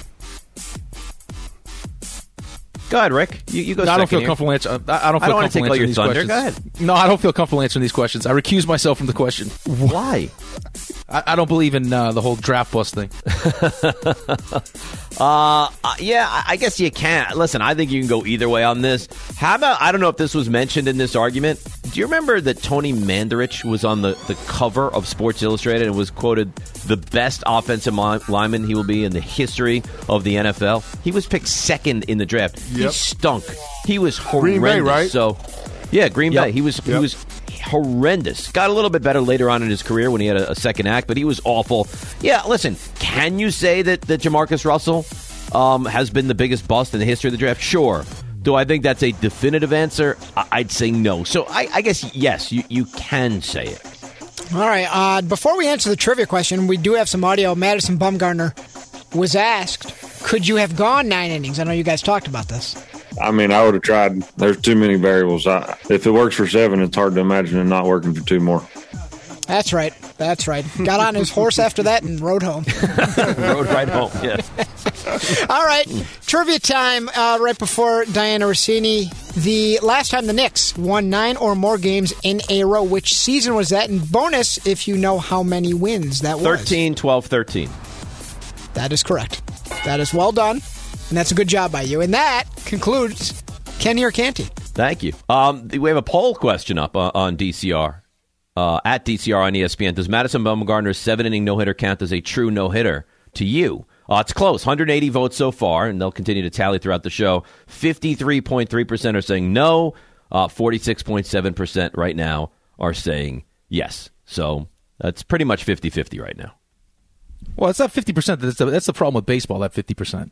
Go ahead, Rick. You, you go. No, I don't feel here. comfortable answering. I don't feel I don't comfortable answering your these thunder. questions. Go ahead. No, I don't feel comfortable answering these questions. I recuse myself from the question. Why? I, I don't believe in uh, the whole draft bust thing. uh, yeah, I guess you can. Listen, I think you can go either way on this. How about, I don't know if this was mentioned in this argument. Do you remember that Tony Mandarich was on the, the cover of Sports Illustrated and was quoted the best offensive lineman he will be in the history of the N F L? He was picked second in the draft. Yep. He stunk. He was horrendous. Green Bay, right? So, yeah, Green yep. Bay. He was. Yep. He was horrendous. Got a little bit better later on in his career when he had a, a second act, but he was awful. Yeah, listen, can you say that, that Jamarcus Russell um, has been the biggest bust in the history of the draft? Sure. Do I think that's a definitive answer? I- I'd say no. So I, I guess, yes, you, you can say it. All right. Uh, before we answer the trivia question, we do have some audio. Madison Bumgarner was asked, could you have gone nine innings? I know you guys talked about this. I mean, I would have tried. There's too many variables. I, if it works for seven, it's hard to imagine it not working for two more. That's right. That's right. Got on his horse after that and rode home. Rode right home, yeah. All right. Trivia time uh, right before Diana Rossini. The last time the Knicks won nine or more games in a row, which season was that? And bonus if you know how many wins that was. thirteen, twelve, thirteen. That is correct. That is well done. And that's a good job by you. And that concludes Kenny or Canty. Thank you. Um, we have a poll question up uh, on D C R, uh, at D C R on E S P N. Does Madison Bumgarner's seven-inning no-hitter count as a true no-hitter to you? Uh, it's close. one hundred eighty votes so far, and they'll continue to tally throughout the show. fifty-three point three percent are saying no. Uh, forty-six point seven percent right now are saying yes. So that's pretty much fifty-fifty right now. Well, it's not fifty percent. That's the, that's the problem with baseball, that fifty percent.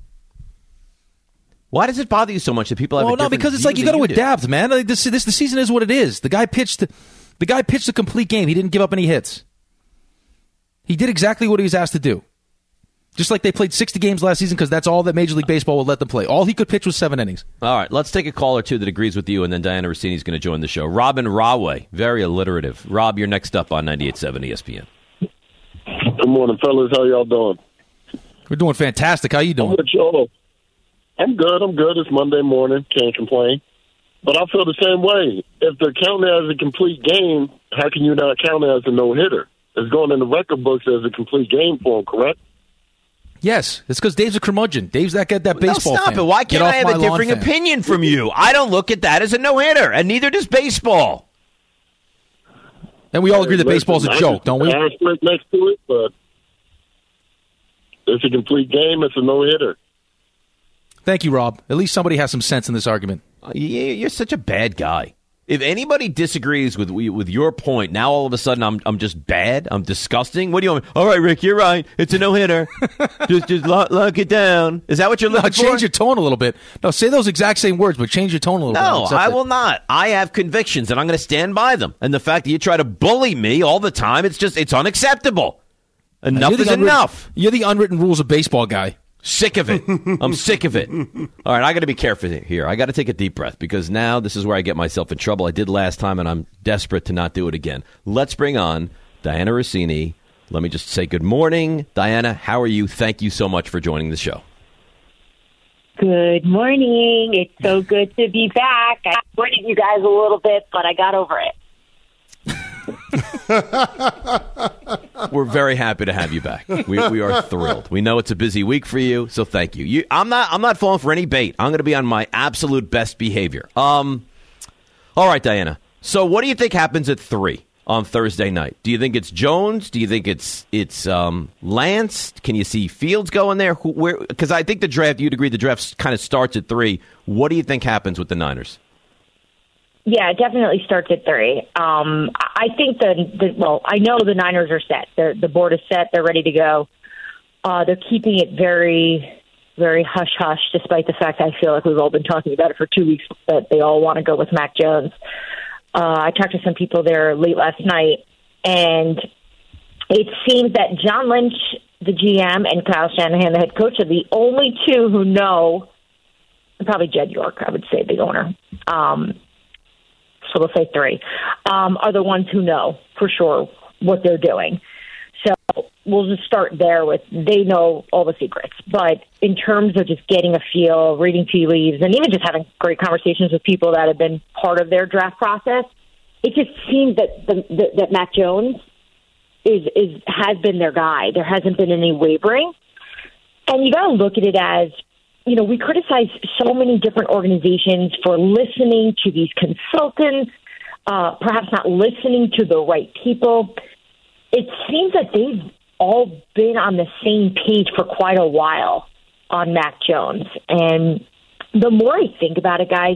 Why does it bother you so much that people have? Well, a no, because it's like you got to adapt, man. Like this, this, the season is what it is. The guy pitched, the guy pitched a complete game. He didn't give up any hits. He did exactly what he was asked to do. Just like they played sixty games last season because that's all that Major League Baseball would let them play. All he could pitch was seven innings. All right, let's take a call or two that agrees with you, and then Diana Rossini is going to join the show. Robin Rahway, very alliterative. Rob, you're next up on ninety-eight point seven E S P N. Good morning, fellas. How y'all doing? We're doing fantastic. How you doing? I'm with y'all. I'm good. I'm good. It's Monday morning. Can't complain. But I feel the same way. If they're counting it as a complete game, how can you not count it as a no-hitter? It's going in the record books as a complete game for him, correct? Yes. It's because Dave's a curmudgeon. Dave's that that baseball No, stop fan. it. Why can't Get I have off a my lawn differing fan. opinion from you? I don't look at that as a no-hitter, and neither does baseball. And we all agree that baseball's a joke, don't we? Asterisk next to it, but it's a complete game. It's a no-hitter. Thank you, Rob. At least somebody has some sense in this argument. Uh, you're such a bad guy. If anybody disagrees with with your point, now all of a sudden I'm I'm just bad. I'm disgusting. What do you want? All right, Rick, you're right. It's a no hitter. just just lock, lock it down. Is that what you're looking no, change for? Change your tone a little bit. No, say those exact same words, but change your tone a little no, bit. No, I it. will not. I have convictions, and I'm going to stand by them. And the fact that you try to bully me all the time, it's just it's unacceptable. Enough is enough. You're the unwritten rules of baseball guy. Sick of it. I'm sick of it. All right, I got to be careful here. I got to take a deep breath because now this is where I get myself in trouble. I did last time, and I'm desperate to not do it again. Let's bring on Dianna Russini. Let me just say good morning. Dianna, how are you? Thank you so much for joining the show. Good morning. It's so good to be back. I avoided you guys a little bit, but I got over it. We're very happy to have you back. We we are thrilled. We know it's a busy week for you, so thank you. you I'm not I'm not falling for any bait. I'm going to be on my absolute best behavior. Um, all right, Dianna. So, what do you think happens at three on Thursday night? Do you think it's Jones? Do you think it's it's um, Lance? Can you see Fields going there? Who, where? Because I think the draft. You'd agree the draft kind of starts at three. What do you think happens with the Niners? Yeah, it definitely starts at three. Um, I think the, the well, I know the Niners are set. They're, the board is set. They're ready to go. Uh, they're keeping it very, very hush hush, despite the fact I feel like we've all been talking about it for two weeks. That they all want to go with Mac Jones. Uh, I talked to some people there late last night, and it seems that John Lynch, the G M, and Kyle Shanahan, the head coach, are the only two who know. And probably Jed York, I would say, the owner. Um, So we'll say three, um, are the ones who know for sure what they're doing. So we'll just start there with they know all the secrets. But in terms of just getting a feel, reading tea leaves, and even just having great conversations with people that have been part of their draft process, it just seems that the, the, that Mac Jones is is has been their guy. There hasn't been any wavering. And you got to look at it as, you know, we criticize so many different organizations for listening to these consultants, uh, perhaps not listening to the right people. It seems that they've all been on the same page for quite a while on Mac Jones. And the more I think about it, guys,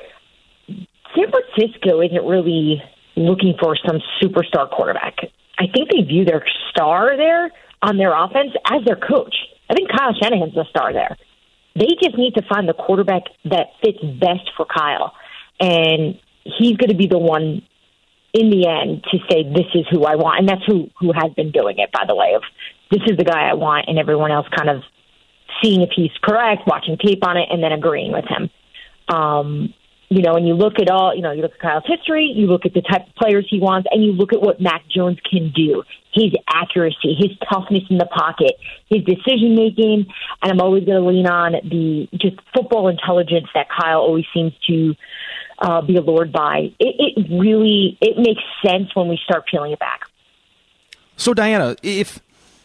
San Francisco isn't really looking for some superstar quarterback. I think they view their star there on their offense as their coach. I think Kyle Shanahan's the star there. They just need to find the quarterback that fits best for Kyle. And he's going to be the one in the end to say, this is who I want. And that's who, who has been doing it, by the way, of this is the guy I want, and everyone else kind of seeing if he's correct, watching tape on it, and then agreeing with him. Um, you know, and you look at all, you know, you look at Kyle's history, you look at the type of players he wants, and you look at what Mac Jones can do. His accuracy, his toughness in the pocket, his decision-making, and I'm always going to lean on the just football intelligence that Kyle always seems to uh, be allured by. It, it really, it makes sense when we start peeling it back. So, Dianna, if,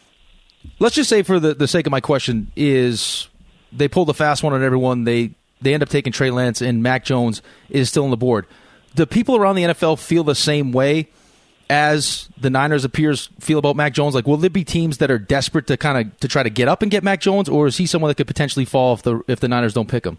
let's just say for the, the sake of my question, is they pull the fast one on everyone, they They end up taking Trey Lance, and Mac Jones is still on the board. Do people around the N F L feel the same way as the Niners appears feel about Mac Jones? Like, will there be teams that are desperate to kind of to try to get up and get Mac Jones, or is he someone that could potentially fall if the if the Niners don't pick him?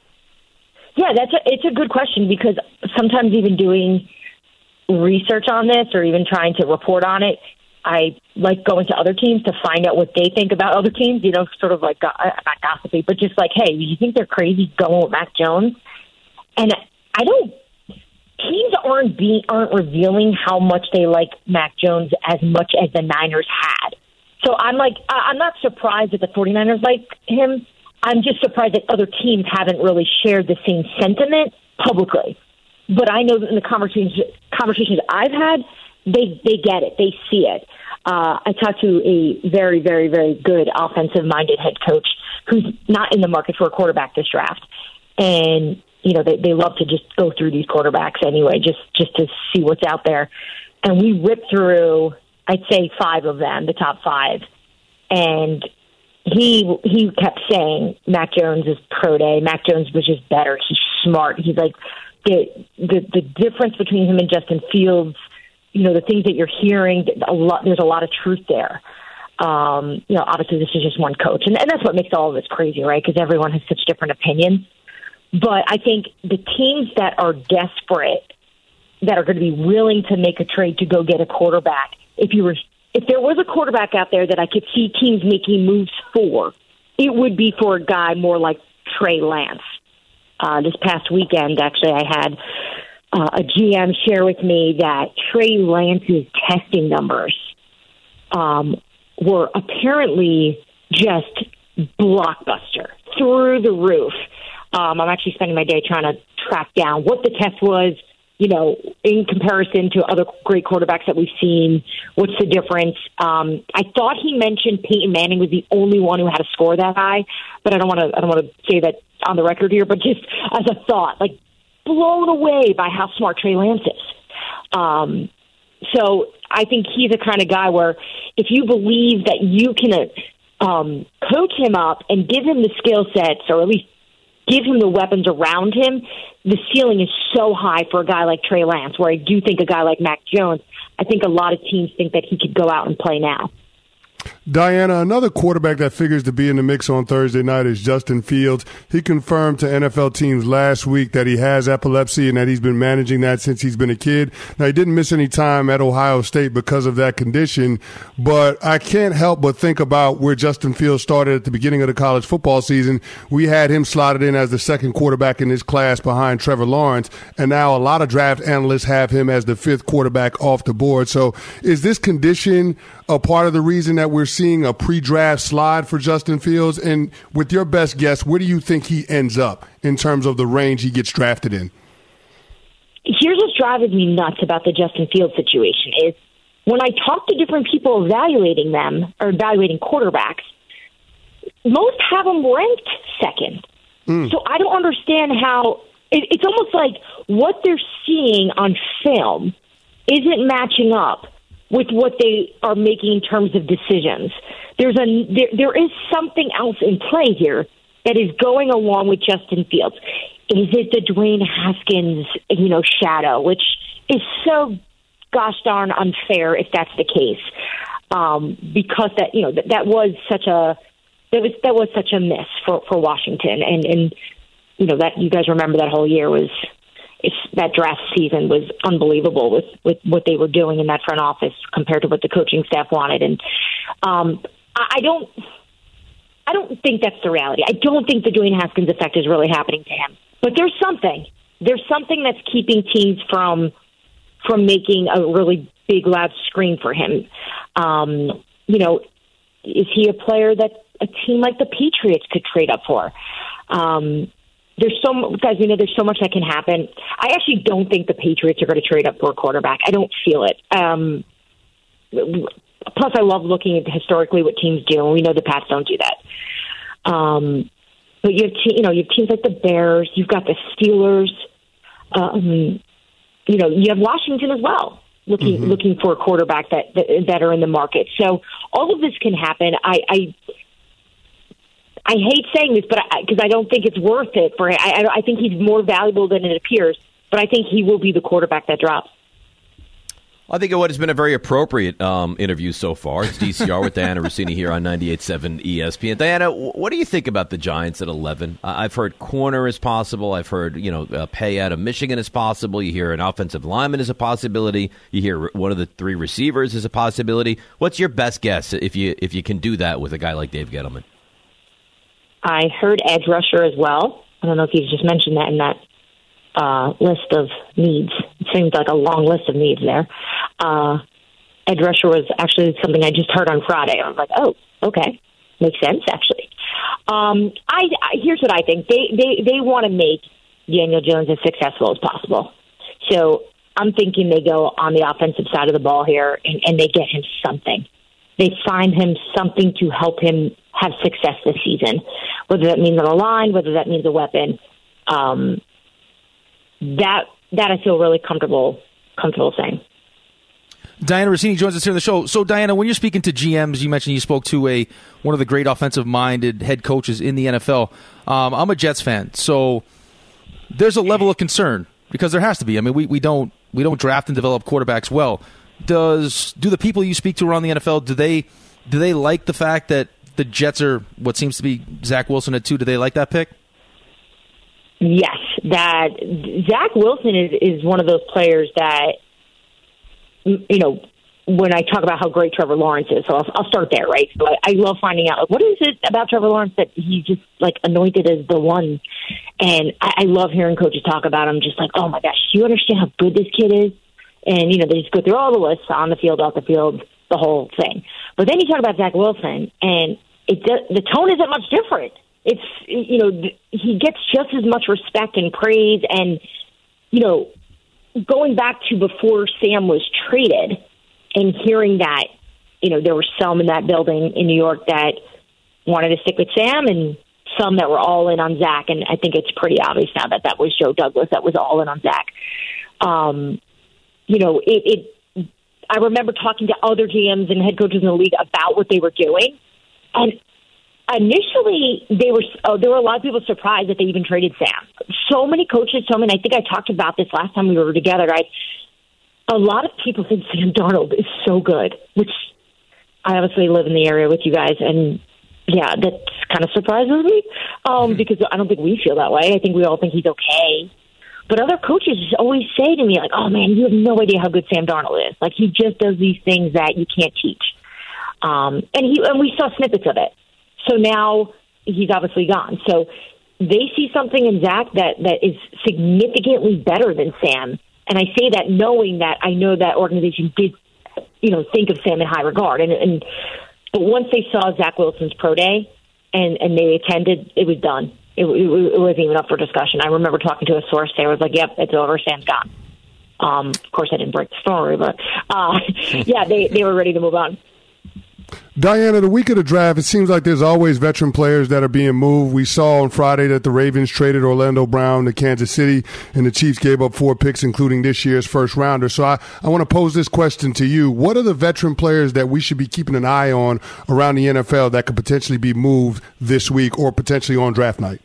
Yeah, that's a, it's a good question, because sometimes even doing research on this or even trying to report on it, I like going to other teams to find out what they think about other teams, you know, sort of like, uh, not gossipy, but just like, hey, you think they're crazy going with Mac Jones? And I don't, teams aren't being, aren't revealing how much they like Mac Jones as much as the Niners had. So I'm like, I'm not surprised that the 49ers like him. I'm just surprised that other teams haven't really shared the same sentiment publicly. But I know that in the conversations, conversations I've had, they they get it. They see it. Uh, I talked to a very, very, very good offensive-minded head coach who's not in the market for a quarterback this draft. And, you know, they, they love to just go through these quarterbacks anyway, just, just to see what's out there. And we ripped through, I'd say, five of them, the top five. And he he kept saying Mac Jones is pro day. Mac Jones was just better. He's smart. He's like, the the, the difference between him and Justin Fields, you know, the things that you're hearing, a lot, there's a lot of truth there. Um, you know, obviously this is just one coach, and, and that's what makes all of this crazy, right? Because everyone has such different opinions. But I think the teams that are desperate, that are going to be willing to make a trade to go get a quarterback, if you were, if there was a quarterback out there that I could see teams making moves for, it would be for a guy more like Trey Lance. Uh, this past weekend, actually, I had uh, a G M share with me that Trey Lance's testing numbers um, were apparently just blockbuster, through the roof. Um, I'm actually spending my day trying to track down what the test was, you know, in comparison to other great quarterbacks that we've seen. What's the difference? Um, I thought he mentioned Peyton Manning was the only one who had a score that high, but I don't want to. I don't want to say that on the record here. But just as a thought, like blown away by how smart Trey Lance is. Um, so I think he's the kind of guy where if you believe that you can um, coach him up and give him the skill sets, or at least give him the weapons around him, the ceiling is so high for a guy like Trey Lance, where I do think a guy like Mac Jones, I think a lot of teams think that he could go out and play now. Diana, another quarterback that figures to be in the mix on Thursday night is Justin Fields. He confirmed to N F L teams last week that he has epilepsy and that he's been managing that since he's been a kid. Now, he didn't miss any time at Ohio State because of that condition, but I can't help but think about where Justin Fields started at the beginning of the college football season. We had him slotted in as the second quarterback in his class behind Trevor Lawrence, and now a lot of draft analysts have him as the fifth quarterback off the board. So is this condition a part of the reason that we're seeing a pre-draft slide for Justin Fields? And with your best guess, where do you think he ends up in terms of the range he gets drafted in? Here's what's driving me nuts about the Justin Fields situation is when I talk to different people evaluating them or evaluating quarterbacks, most have them ranked second. Mm. So I don't understand how it, it's almost like what they're seeing on film isn't matching up with what they are making in terms of decisions. There's a there, there is something else in play here that is going along with Justin Fields. Is it the Dwayne Haskins, you know, shadow, which is so gosh darn unfair if that's the case, um, because that you know that, that was such a that was that was such a miss for, for Washington, and and you know that you guys remember that whole year was. It's, that draft season was unbelievable with, with what they were doing in that front office compared to what the coaching staff wanted. And um, I, I don't, I don't think that's the reality. I don't think the Dwayne Haskins effect is really happening to him. But there's something. There's something that's keeping teams from from making a really big, loud scream for him. Um, you know, is he a player that a team like the Patriots could trade up for? Um, There's so much, guys, we know there's so much that can happen. I actually don't think the Patriots are going to trade up for a quarterback. I don't feel it. Um, plus, I love looking at historically what teams do, and we know the Pats don't do that. Um, but you have, te- you know, you have teams like the Bears. You've got the Steelers. Um, you know, you have Washington as well, looking mm-hmm. looking for a quarterback that, that that are in the market. So all of this can happen. I. I I hate saying this, but because I, I don't think it's worth it for him. I, I think he's more valuable than it appears, but I think he will be the quarterback that drops. I think what has been a very appropriate um, interview so far. It's D C R with Diana Rossini here on ninety-eight point seven E S P N. Diana, what do you think about the Giants at eleven? Uh, I've heard corner is possible. I've heard, you know, a pay out of Michigan is possible. You hear an offensive lineman is a possibility. You hear one of the three receivers is a possibility. What's your best guess if you if you can do that with a guy like Dave Gettleman? I heard edge rusher as well. I don't know if you've just mentioned that in that uh, list of needs. It seems like a long list of needs there. Uh, edge rusher was actually something I just heard on Friday. I was like, oh, okay. Makes sense, actually. Um, I, I Here's what I think. They, they, they want to make Daniel Jones as successful as possible. So I'm thinking they go on the offensive side of the ball here, and, and they get him something. They find him something to help him have success this season, whether that means on the line, whether that means a weapon. Um, that that I feel really comfortable comfortable saying. Diana Rossini joins us here on the show. So, Diana, when you're speaking to G Ms, you mentioned you spoke to a one of the great offensive-minded head coaches in the N F L. Um, I'm a Jets fan, so there's a level of concern because there has to be. I mean, we, we don't we don't draft and develop quarterbacks well. Does do the people you speak to around the N F L, do they do they like the fact that the Jets are what seems to be Zach Wilson at two? Do they like that pick? Yes, that Zach Wilson is, is one of those players that, you know, when I talk about how great Trevor Lawrence is, so I'll, I'll start there, right? So I, I love finding out, like, what is it about Trevor Lawrence that he's just, like, anointed as the one? And I, I love hearing coaches talk about him, just like, oh, my gosh, do you understand how good this kid is? And, you know, they just go through all the lists, on the field, off the field, the whole thing. But then you talk about Zach Wilson, and it the tone isn't much different. It's, you know, he gets just as much respect and praise. And, you know, going back to before Sam was traded and hearing that, you know, there were some in that building in New York that wanted to stick with Sam and some that were all in on Zach. And I think it's pretty obvious now that that was Joe Douglas that was all in on Zach. Um, you know, it, it, I remember talking to other G Ms and head coaches in the league about what they were doing. And initially, they were oh, there were a lot of people surprised that they even traded Sam. So many coaches told me, and I think I talked about this last time we were together, right? A lot of people think Sam Darnold is so good, which I obviously live in the area with you guys, and yeah, that kind of surprises me um, because I don't think we feel that way. I think we all think he's okay. But other coaches always say to me, like, oh, man, you have no idea how good Sam Darnold is. Like, he just does these things that you can't teach. Um, and he and we saw snippets of it. So now he's obviously gone. So they see something in Zach that, that is significantly better than Sam. And I say that knowing that I know that organization did, you know, think of Sam in high regard. And, and but once they saw Zach Wilson's pro day and, and they attended, it was done. It, it, it wasn't even up for discussion. I remember talking to a source there. Was like, yep, it's over. Sam's gone. Um, of course, I didn't break the story, but uh, yeah, they, they were ready to move on. Diana, the week of the draft, it seems like there's always veteran players that are being moved. We saw on Friday that the Ravens traded Orlando Brown to Kansas City, and the Chiefs gave up four picks, including this year's first rounder. So I, I want to pose this question to you. What are the veteran players that we should be keeping an eye on around the N F L that could potentially be moved this week or potentially on draft night?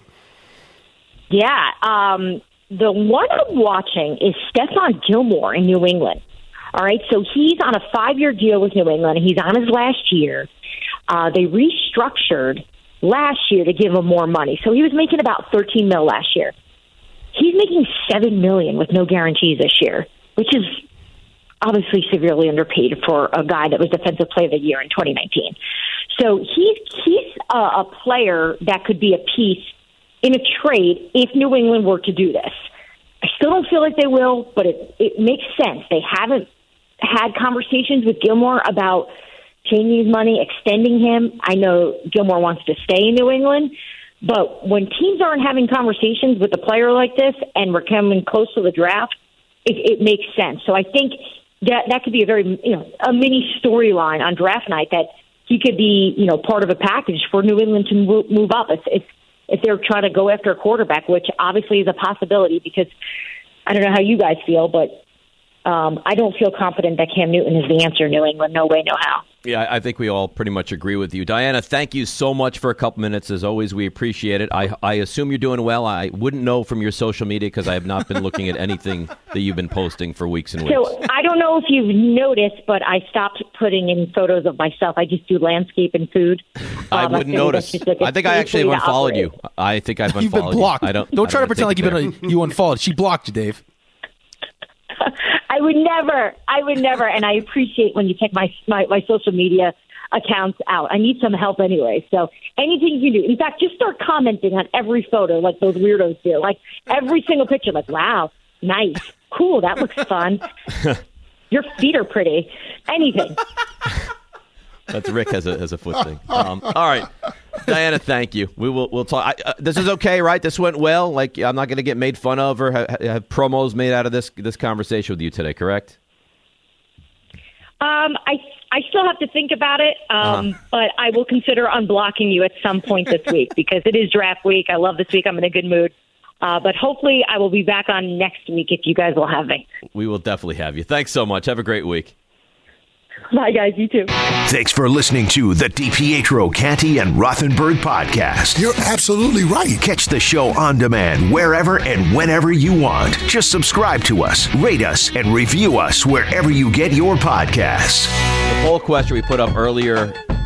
Yeah, um, the one I'm watching is Stephon Gilmore in New England. All right, so he's on a five-year deal with New England. He's on his last year. Uh, they restructured last year to give him more money. So he was making about thirteen mil last year. He's making seven million with no guarantees this year, which is obviously severely underpaid for a guy that was Defensive Player of the Year in twenty nineteen. So he's he's a, a player that could be a piece in a trade if New England were to do this. I still don't feel like they will, but it, it makes sense. They haven't had conversations with Gilmore about changing his money, extending him. I know Gilmore wants to stay in New England, but when teams aren't having conversations with a player like this and we're coming close to the draft, it, it makes sense. So I think that that could be a very, you know, a mini storyline on draft night that he could be, you know, part of a package for New England to move, move up if, if if they're trying to go after a quarterback, which obviously is a possibility because I don't know how you guys feel, but Um, I don't feel confident that Cam Newton is the answer in New England. No way, no how. Yeah, I think we all pretty much agree with you. Diana, thank you so much for a couple minutes. As always, we appreciate it. I, I assume you're doing well. I wouldn't know from your social media because I have not been looking at anything that you've been posting for weeks and weeks. So I don't know if you've noticed, but I stopped putting in photos of myself. I just do landscape and food. I um, wouldn't notice. Like I think I actually have unfollowed you. I think I've unfollowed You've been blocked. you. I don't, don't I try don't to pretend like you've been you unfollowed. She blocked you, Dave. I would never. I would never. And I appreciate when you take my, my, my social media accounts out. I need some help anyway. So anything you can do. In fact, just start commenting on every photo like those weirdos do. Like every single picture. Like, wow, nice. Cool. That looks fun. Your feet are pretty. Anything. That's Rick has a has a foot thing. Um, all right, Diana, thank you. We will we'll talk. I, uh, this is okay, right? This went well. Like I'm not going to get made fun of or have, have promos made out of this this conversation with you today, correct? Um, I I still have to think about it, um, uh-huh. but I will consider unblocking you at some point this week because it is draft week. I love this week. I'm in a good mood. Uh, but hopefully I will be back on next week if you guys will have me. We will definitely have you. Thanks so much. Have a great week. Bye, guys. You too. Thanks for listening to the DiPietro, Canty, and Rothenberg podcast. You're absolutely right. Catch the show on demand wherever and whenever you want. Just subscribe to us, rate us, and review us wherever you get your podcasts. The poll question we put up earlier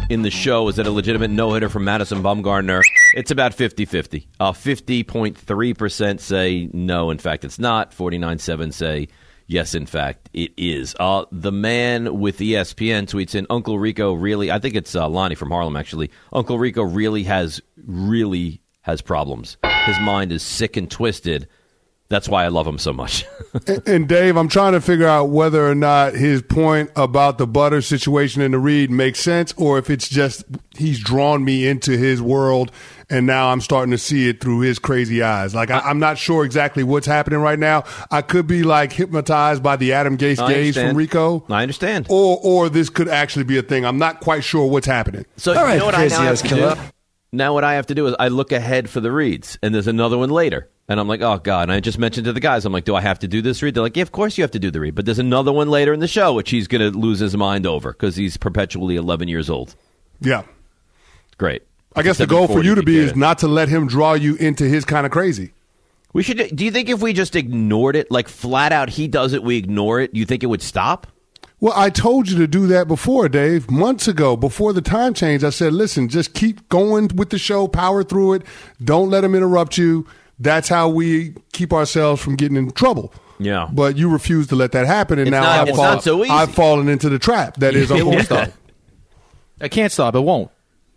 in the show, is it a legitimate no-hitter from Madison Bumgarner? It's about fifty-fifty. Uh, fifty point three percent say no, in fact, it's not. forty-nine point seven say yes, in fact, it is. Uh, the man with E S P N tweets in, Uncle Rico really, I think it's uh, Lonnie from Harlem, actually. Uncle Rico really has, really has problems. His mind is sick and twisted. That's why I love him so much. and, and Dave, I'm trying to figure out whether or not his point about the Butter situation in the read makes sense, or if it's just he's drawn me into his world, and now I'm starting to see it through his crazy eyes. Like I, I'm not sure exactly what's happening right now. I could be like hypnotized by the Adam Gase I gaze understand. from Rico. I understand. Or, or this could actually be a thing. I'm not quite sure what's happening. So All you right, know what I now have to killer. do? Now what I have to do is I look ahead for the reads, and there's another one later. And I'm like, oh, God. And I just mentioned to the guys, I'm like, do I have to do this read? They're like, yeah, of course you have to do the read. But there's another one later in the show, which he's going to lose his mind over because he's perpetually eleven years old. Yeah. Great. I guess the goal for you to be is not to let him draw you into his kind of crazy. We should. Do you think if we just ignored it, like flat out he does it, we ignore it, you think it would stop? Well, I told you to do that before, Dave. Months ago, before the time change, I said, listen, just keep going with the show, power through it. Don't let him interrupt you. That's how we keep ourselves from getting in trouble. Yeah. But you refuse to let that happen, and It's now not- I've, it's fall- not so easy. I've fallen into the trap that is It Uncle won't Rico. stop. I can't stop. It won't.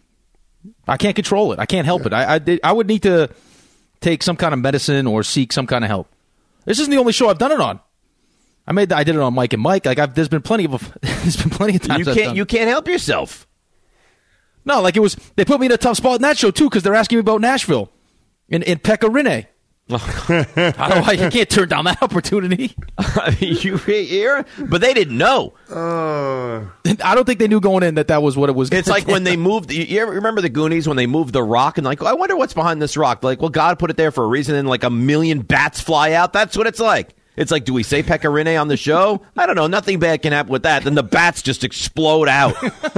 I can't control it. I can't help it. I, I, did, I would need to take some kind of medicine or seek some kind of help. This isn't the only show I've done it on. I made. I did it on Mike and Mike. Like I've, there's been plenty of. There's been plenty of times You I've can't. done- You can't help yourself. No, like it was. They put me in a tough spot in that show too because they're asking me about Nashville, in in Pecorine. I don't. I can't turn down that opportunity. you hear? But they didn't know. Uh, I don't think they knew going in that that was what it was. It's like when they moved. You ever remember the Goonies when they moved the rock and like, I wonder what's behind this rock. Like, well, God put it there for a reason, and like a million bats fly out. That's what it's like. It's like, do we say Pecorine on the show? I don't know. Nothing bad can happen with that. Then the bats just explode out.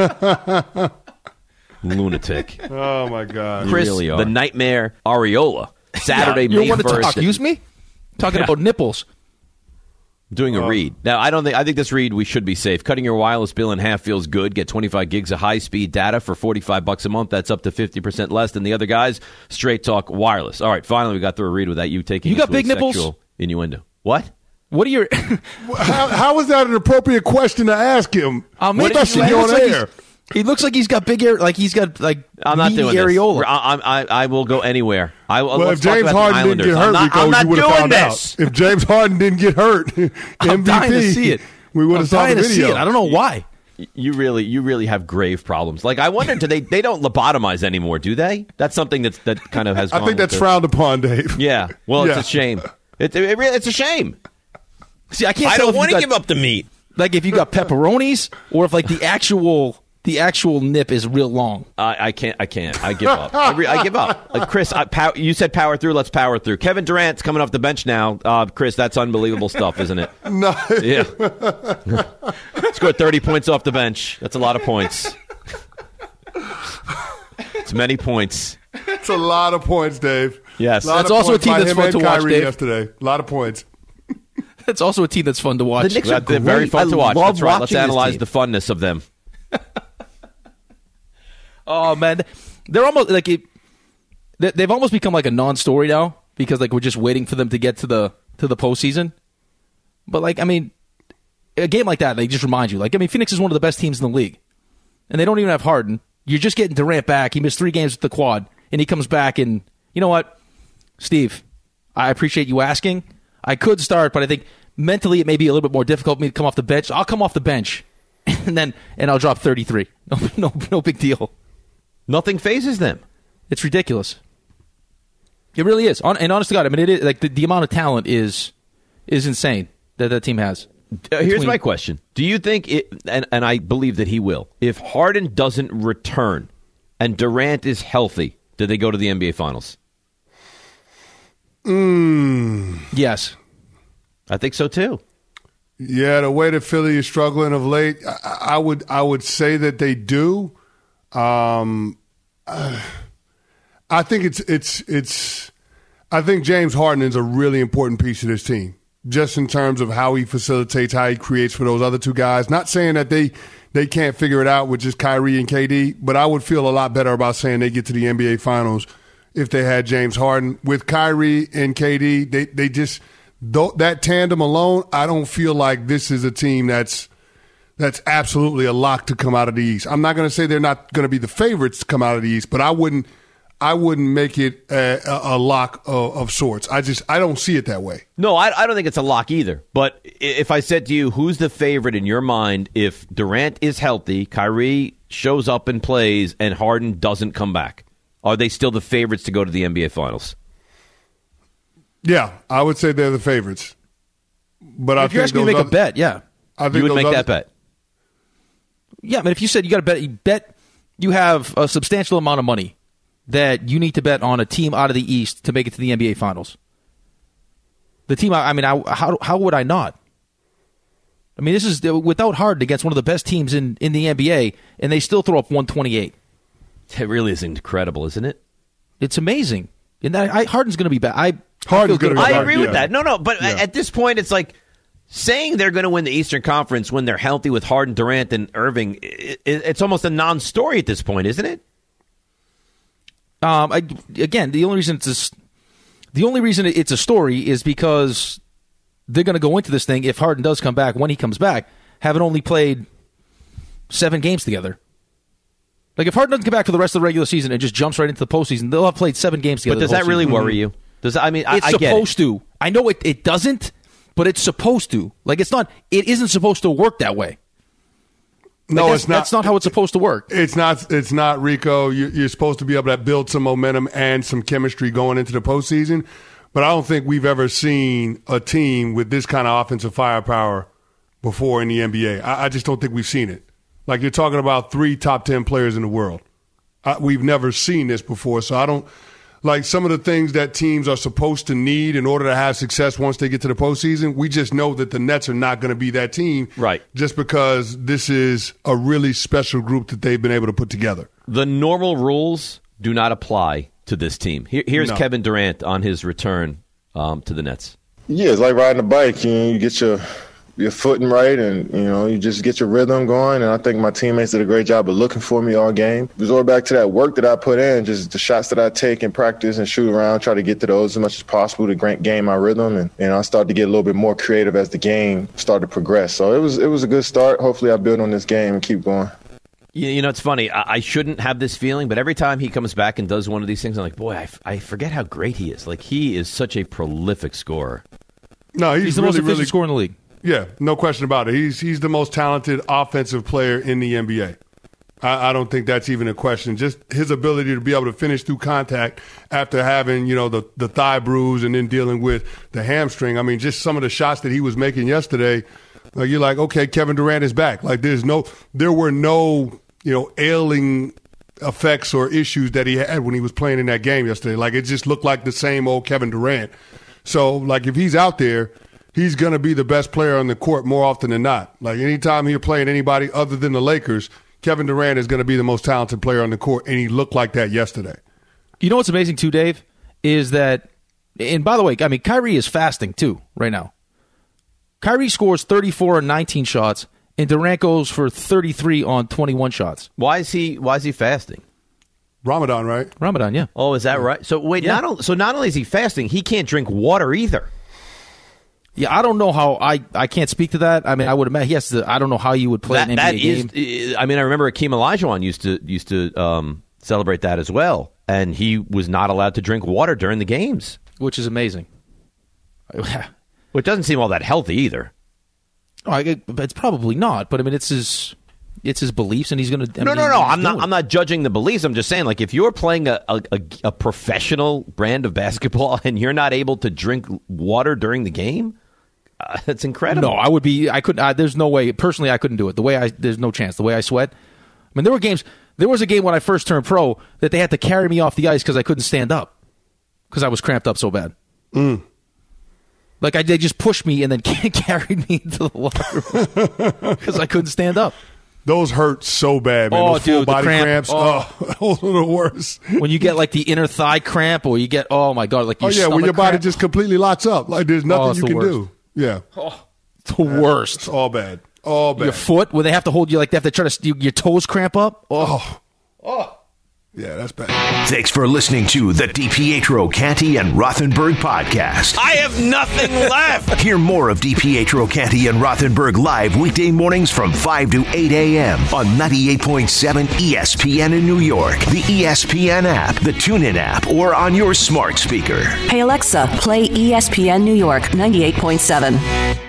Lunatic. Oh my God! Chris, really are. the Nightmare Areola. Saturday, yeah, May you want to first. talk? Use me talking Yeah. about nipples. Doing a Oh. read. Now, I don't think I think this read we should be safe. Cutting your wireless bill in half feels good. Get twenty-five gigs of high-speed data for forty-five bucks a month. That's up to fifty percent less than the other guys. Straight Talk Wireless. All right, finally we got through a read without you taking You us got with big nipples? sexual innuendo. What? What are your? how, how is that an appropriate question to ask him? Um, Especially he on looks like air. he's- He looks like he's got big air. Like he's got like I'm not meaty doing areola. this. I, I, I will go anywhere. I, Well, let's if talk James about the Harden didn't Islanders. get I'm hurt, not, Rico, I'm not you would have doing found this. out. If James Harden didn't get hurt, I'm M V P, dying to see it. we would I'm have saw the dying to see video. it. I don't know why. You really, you really have grave problems. Like I wonder, do they? They don't lobotomize anymore, do they? That's something that's that kind of has. I gone think with that's the- frowned upon, Dave. Yeah. Well, Yeah. it's a shame. It, it, really, it's a shame. See, I can't. I tell don't if you want to got- give up the meat. Like if you got pepperonis, or if like the actual the actual nip is real long. I, I can't. I can't. I give up. I, re- I give up. Uh, Chris, I, pow- you said power through. Let's power through. Kevin Durant's coming off the bench now. Uh, Chris, that's unbelievable stuff, isn't it? No. Yeah. Scored thirty points off the bench. That's a lot of points. It's many points. It's a lot of points, Dave. Yes. A lot That's of also a points team by that's him fun and to watch, Kyrie Dave. yesterday. A lot of points. That's also a team that's fun to watch. The Knicks are That- they're very fun I to watch. love That's right. Let's watching this analyze team. the funness of them. Oh man, they're almost like it, they- they've almost become like a non-story now because like we're just waiting for them to get to the to the postseason. But like I mean, a game like that, they just remind you. Like I mean, Phoenix is one of the best teams in the league, and they don't even have Harden. You're just getting Durant back. He missed three games with the quad, and he comes back. And you know what, Steve, I appreciate you asking. I could start, but I think mentally it may be a little bit more difficult for me to come off the bench. I'll come off the bench, and then and I'll drop thirty-three. No, no, no big deal. Nothing phases them. It's ridiculous. It really is. On, and honest to God, I mean, it is like the, the amount of talent is is insane that that team has. Uh, here's Between- my question: do you think it? And, and I believe that he will. If Harden doesn't return and Durant is healthy, do they go to the N B A Finals? Mm. Yes, I think so too. Yeah, the way that Philly is struggling of late, I, I would I would say that they do. Um, uh, I think it's it's it's. I think James Harden is a really important piece of this team, just in terms of how he facilitates, how he creates for those other two guys. Not saying that they they can't figure it out with just Kyrie and K D. But I would feel a lot better about saying they get to the N B A Finals if they had James Harden. With Kyrie and K D, they, they just that tandem alone, I don't feel like this is a team that's that's absolutely a lock to come out of the East. I'm not going to say they're not going to be the favorites to come out of the East, but I wouldn't I wouldn't make it a, a lock of, of sorts. I just I don't see it that way. No, I, I don't think it's a lock either. But if I said to you, who's the favorite in your mind if Durant is healthy, Kyrie shows up and plays, and Harden doesn't come back? Are they still the favorites to go to the N B A Finals? Yeah, I would say they're the favorites. But I if you're think asking me to make other, a bet, yeah, I think you would those make other, that bet. Yeah, but if you said you got to bet, you bet you have a substantial amount of money that you need to bet on a team out of the East to make it to the N B A Finals. The team, I mean, I, how how would I not? I mean, this is without Harden against one of the best teams in, in the N B A, and they still throw up one twenty-eight. It really is incredible, isn't it? It's amazing. And that, I, Harden's going to be back. I Harden's going to I be agree yeah. with that. No, no, but Yeah. at this point, it's like saying they're going to win the Eastern Conference when they're healthy with Harden, Durant, and Irving. It, it, it's almost a non-story at this point, isn't it? Um, I, again, the only reason it's a, the only reason it's a story is because they're going to go into this thing if Harden does come back when he comes back, having only played seven games together. Like if Harden doesn't come back for the rest of the regular season and just jumps right into the postseason, they'll have played seven games together. But does the that whole really season. worry you? Does I mean I, it's I get supposed it. to. I know it. It doesn't, but it's supposed to. Like it's not. It isn't supposed to work that way. Like No, that's, it's not. That's not how it's supposed to work. It's not. It's not, Rico. You, you're supposed to be able to build some momentum and some chemistry going into the postseason. But I don't think we've ever seen a team with this kind of offensive firepower before in the N B A. I, I just don't think we've seen it. Like you're talking about three top ten players in the world. I, we've never seen this before. So I don't like some of the things that teams are supposed to need in order to have success once they get to the postseason. We just know that the Nets are not going to be that team, right? Just because this is a really special group that they've been able to put together. The normal rules do not apply to this team. Here, here's No. Kevin Durant on his return um, to the Nets. Yeah, it's like riding a bike. You know, you get your your footing right, and you know, you just get your rhythm going. And I think my teammates did a great job of looking for me all game. Resort back to that work that I put in, just the shots that I take in practice and shoot around, try to get to those as much as possible to gra- gain my rhythm. And, and I started to get a little bit more creative as the game started to progress. So it was it was a good start. Hopefully, I build on this game and keep going. You, you know, it's funny. I, I shouldn't have this feeling, but every time he comes back and does one of these things, I'm like, boy, I, f- I forget how great he is. Like, he is such a prolific scorer. No, he's, He's the really, most efficient really, scorer in the league. Yeah, no question about it. He's he's the most talented offensive player in the N B A. I, I don't think that's even a question. Just his ability to be able to finish through contact after having, you know, the, the thigh bruise and then dealing with the hamstring. I mean, just some of the shots that he was making yesterday, like you're like, okay, Kevin Durant is back. Like there's no, there were no, you know, ailing effects or issues that he had when he was playing in that game yesterday. Like it just looked like the same old Kevin Durant. So like if he's out there, he's going to be the best player on the court more often than not. Like anytime you're playing anybody other than the Lakers, Kevin Durant is going to be the most talented player on the court, and he looked like that yesterday. You know what's amazing too, Dave, is that, and by the way, I mean Kyrie is fasting too right now. Kyrie scores thirty-four on nineteen shots, and Durant goes for thirty-three on twenty-one shots. Why is he? Why is he fasting? Ramadan, right? Ramadan, yeah. Oh, is that right? So wait, Yeah. not only, so not only is he fasting, he can't drink water either. Yeah, I don't know how I, I can't speak to that. I mean, I would imagine he has to. I don't know how you would play That, an that N B A is, game. I mean, I remember Akeem Olajuwon used to used to um, celebrate that as well, and he was not allowed to drink water during the games, which is amazing. Which doesn't seem all that healthy either. Oh, I, it's probably not, but I mean, it's his it's his beliefs, and he's going to. No, no, no. I'm not. I'm not judging the beliefs. I'm just saying, like, if you're playing a, a, a, a professional brand of basketball and you're not able to drink water during the game, uh, that's incredible. No, I would be. I couldn't. I, there's no way. Personally, I couldn't do it. The way I. There's no chance. The way I sweat. I mean, there were games. There was a game when I first turned pro that they had to carry me off the ice because I couldn't stand up because I was cramped up so bad. Mm. Like I, they just pushed me and then carried me into the locker room because I couldn't stand up. Those hurt so bad, man. Oh, Those full dude, the body cramp. cramps. Oh. Oh, those are the worst. When you get like the inner thigh cramp, or you get oh my god, like your Oh yeah, when stomach your body cramp. just completely locks up. Like there's Oh, nothing it's you the can worst. do. Yeah. Oh, the worst. It's all bad. Oh, bad. Your foot, where they have to hold you like they have to try to your toes cramp up. Oh, oh, yeah, that's bad. Thanks for listening to the DiPietro, Canty, and Rothenberg podcast. I have nothing left. Hear more of DiPietro, Canty, and Rothenberg live weekday mornings from five to eight a.m. on ninety-eight point seven E S P N in New York, the E S P N app, the TuneIn app, or on your smart speaker. Hey Alexa, play E S P N New York ninety-eight point seven.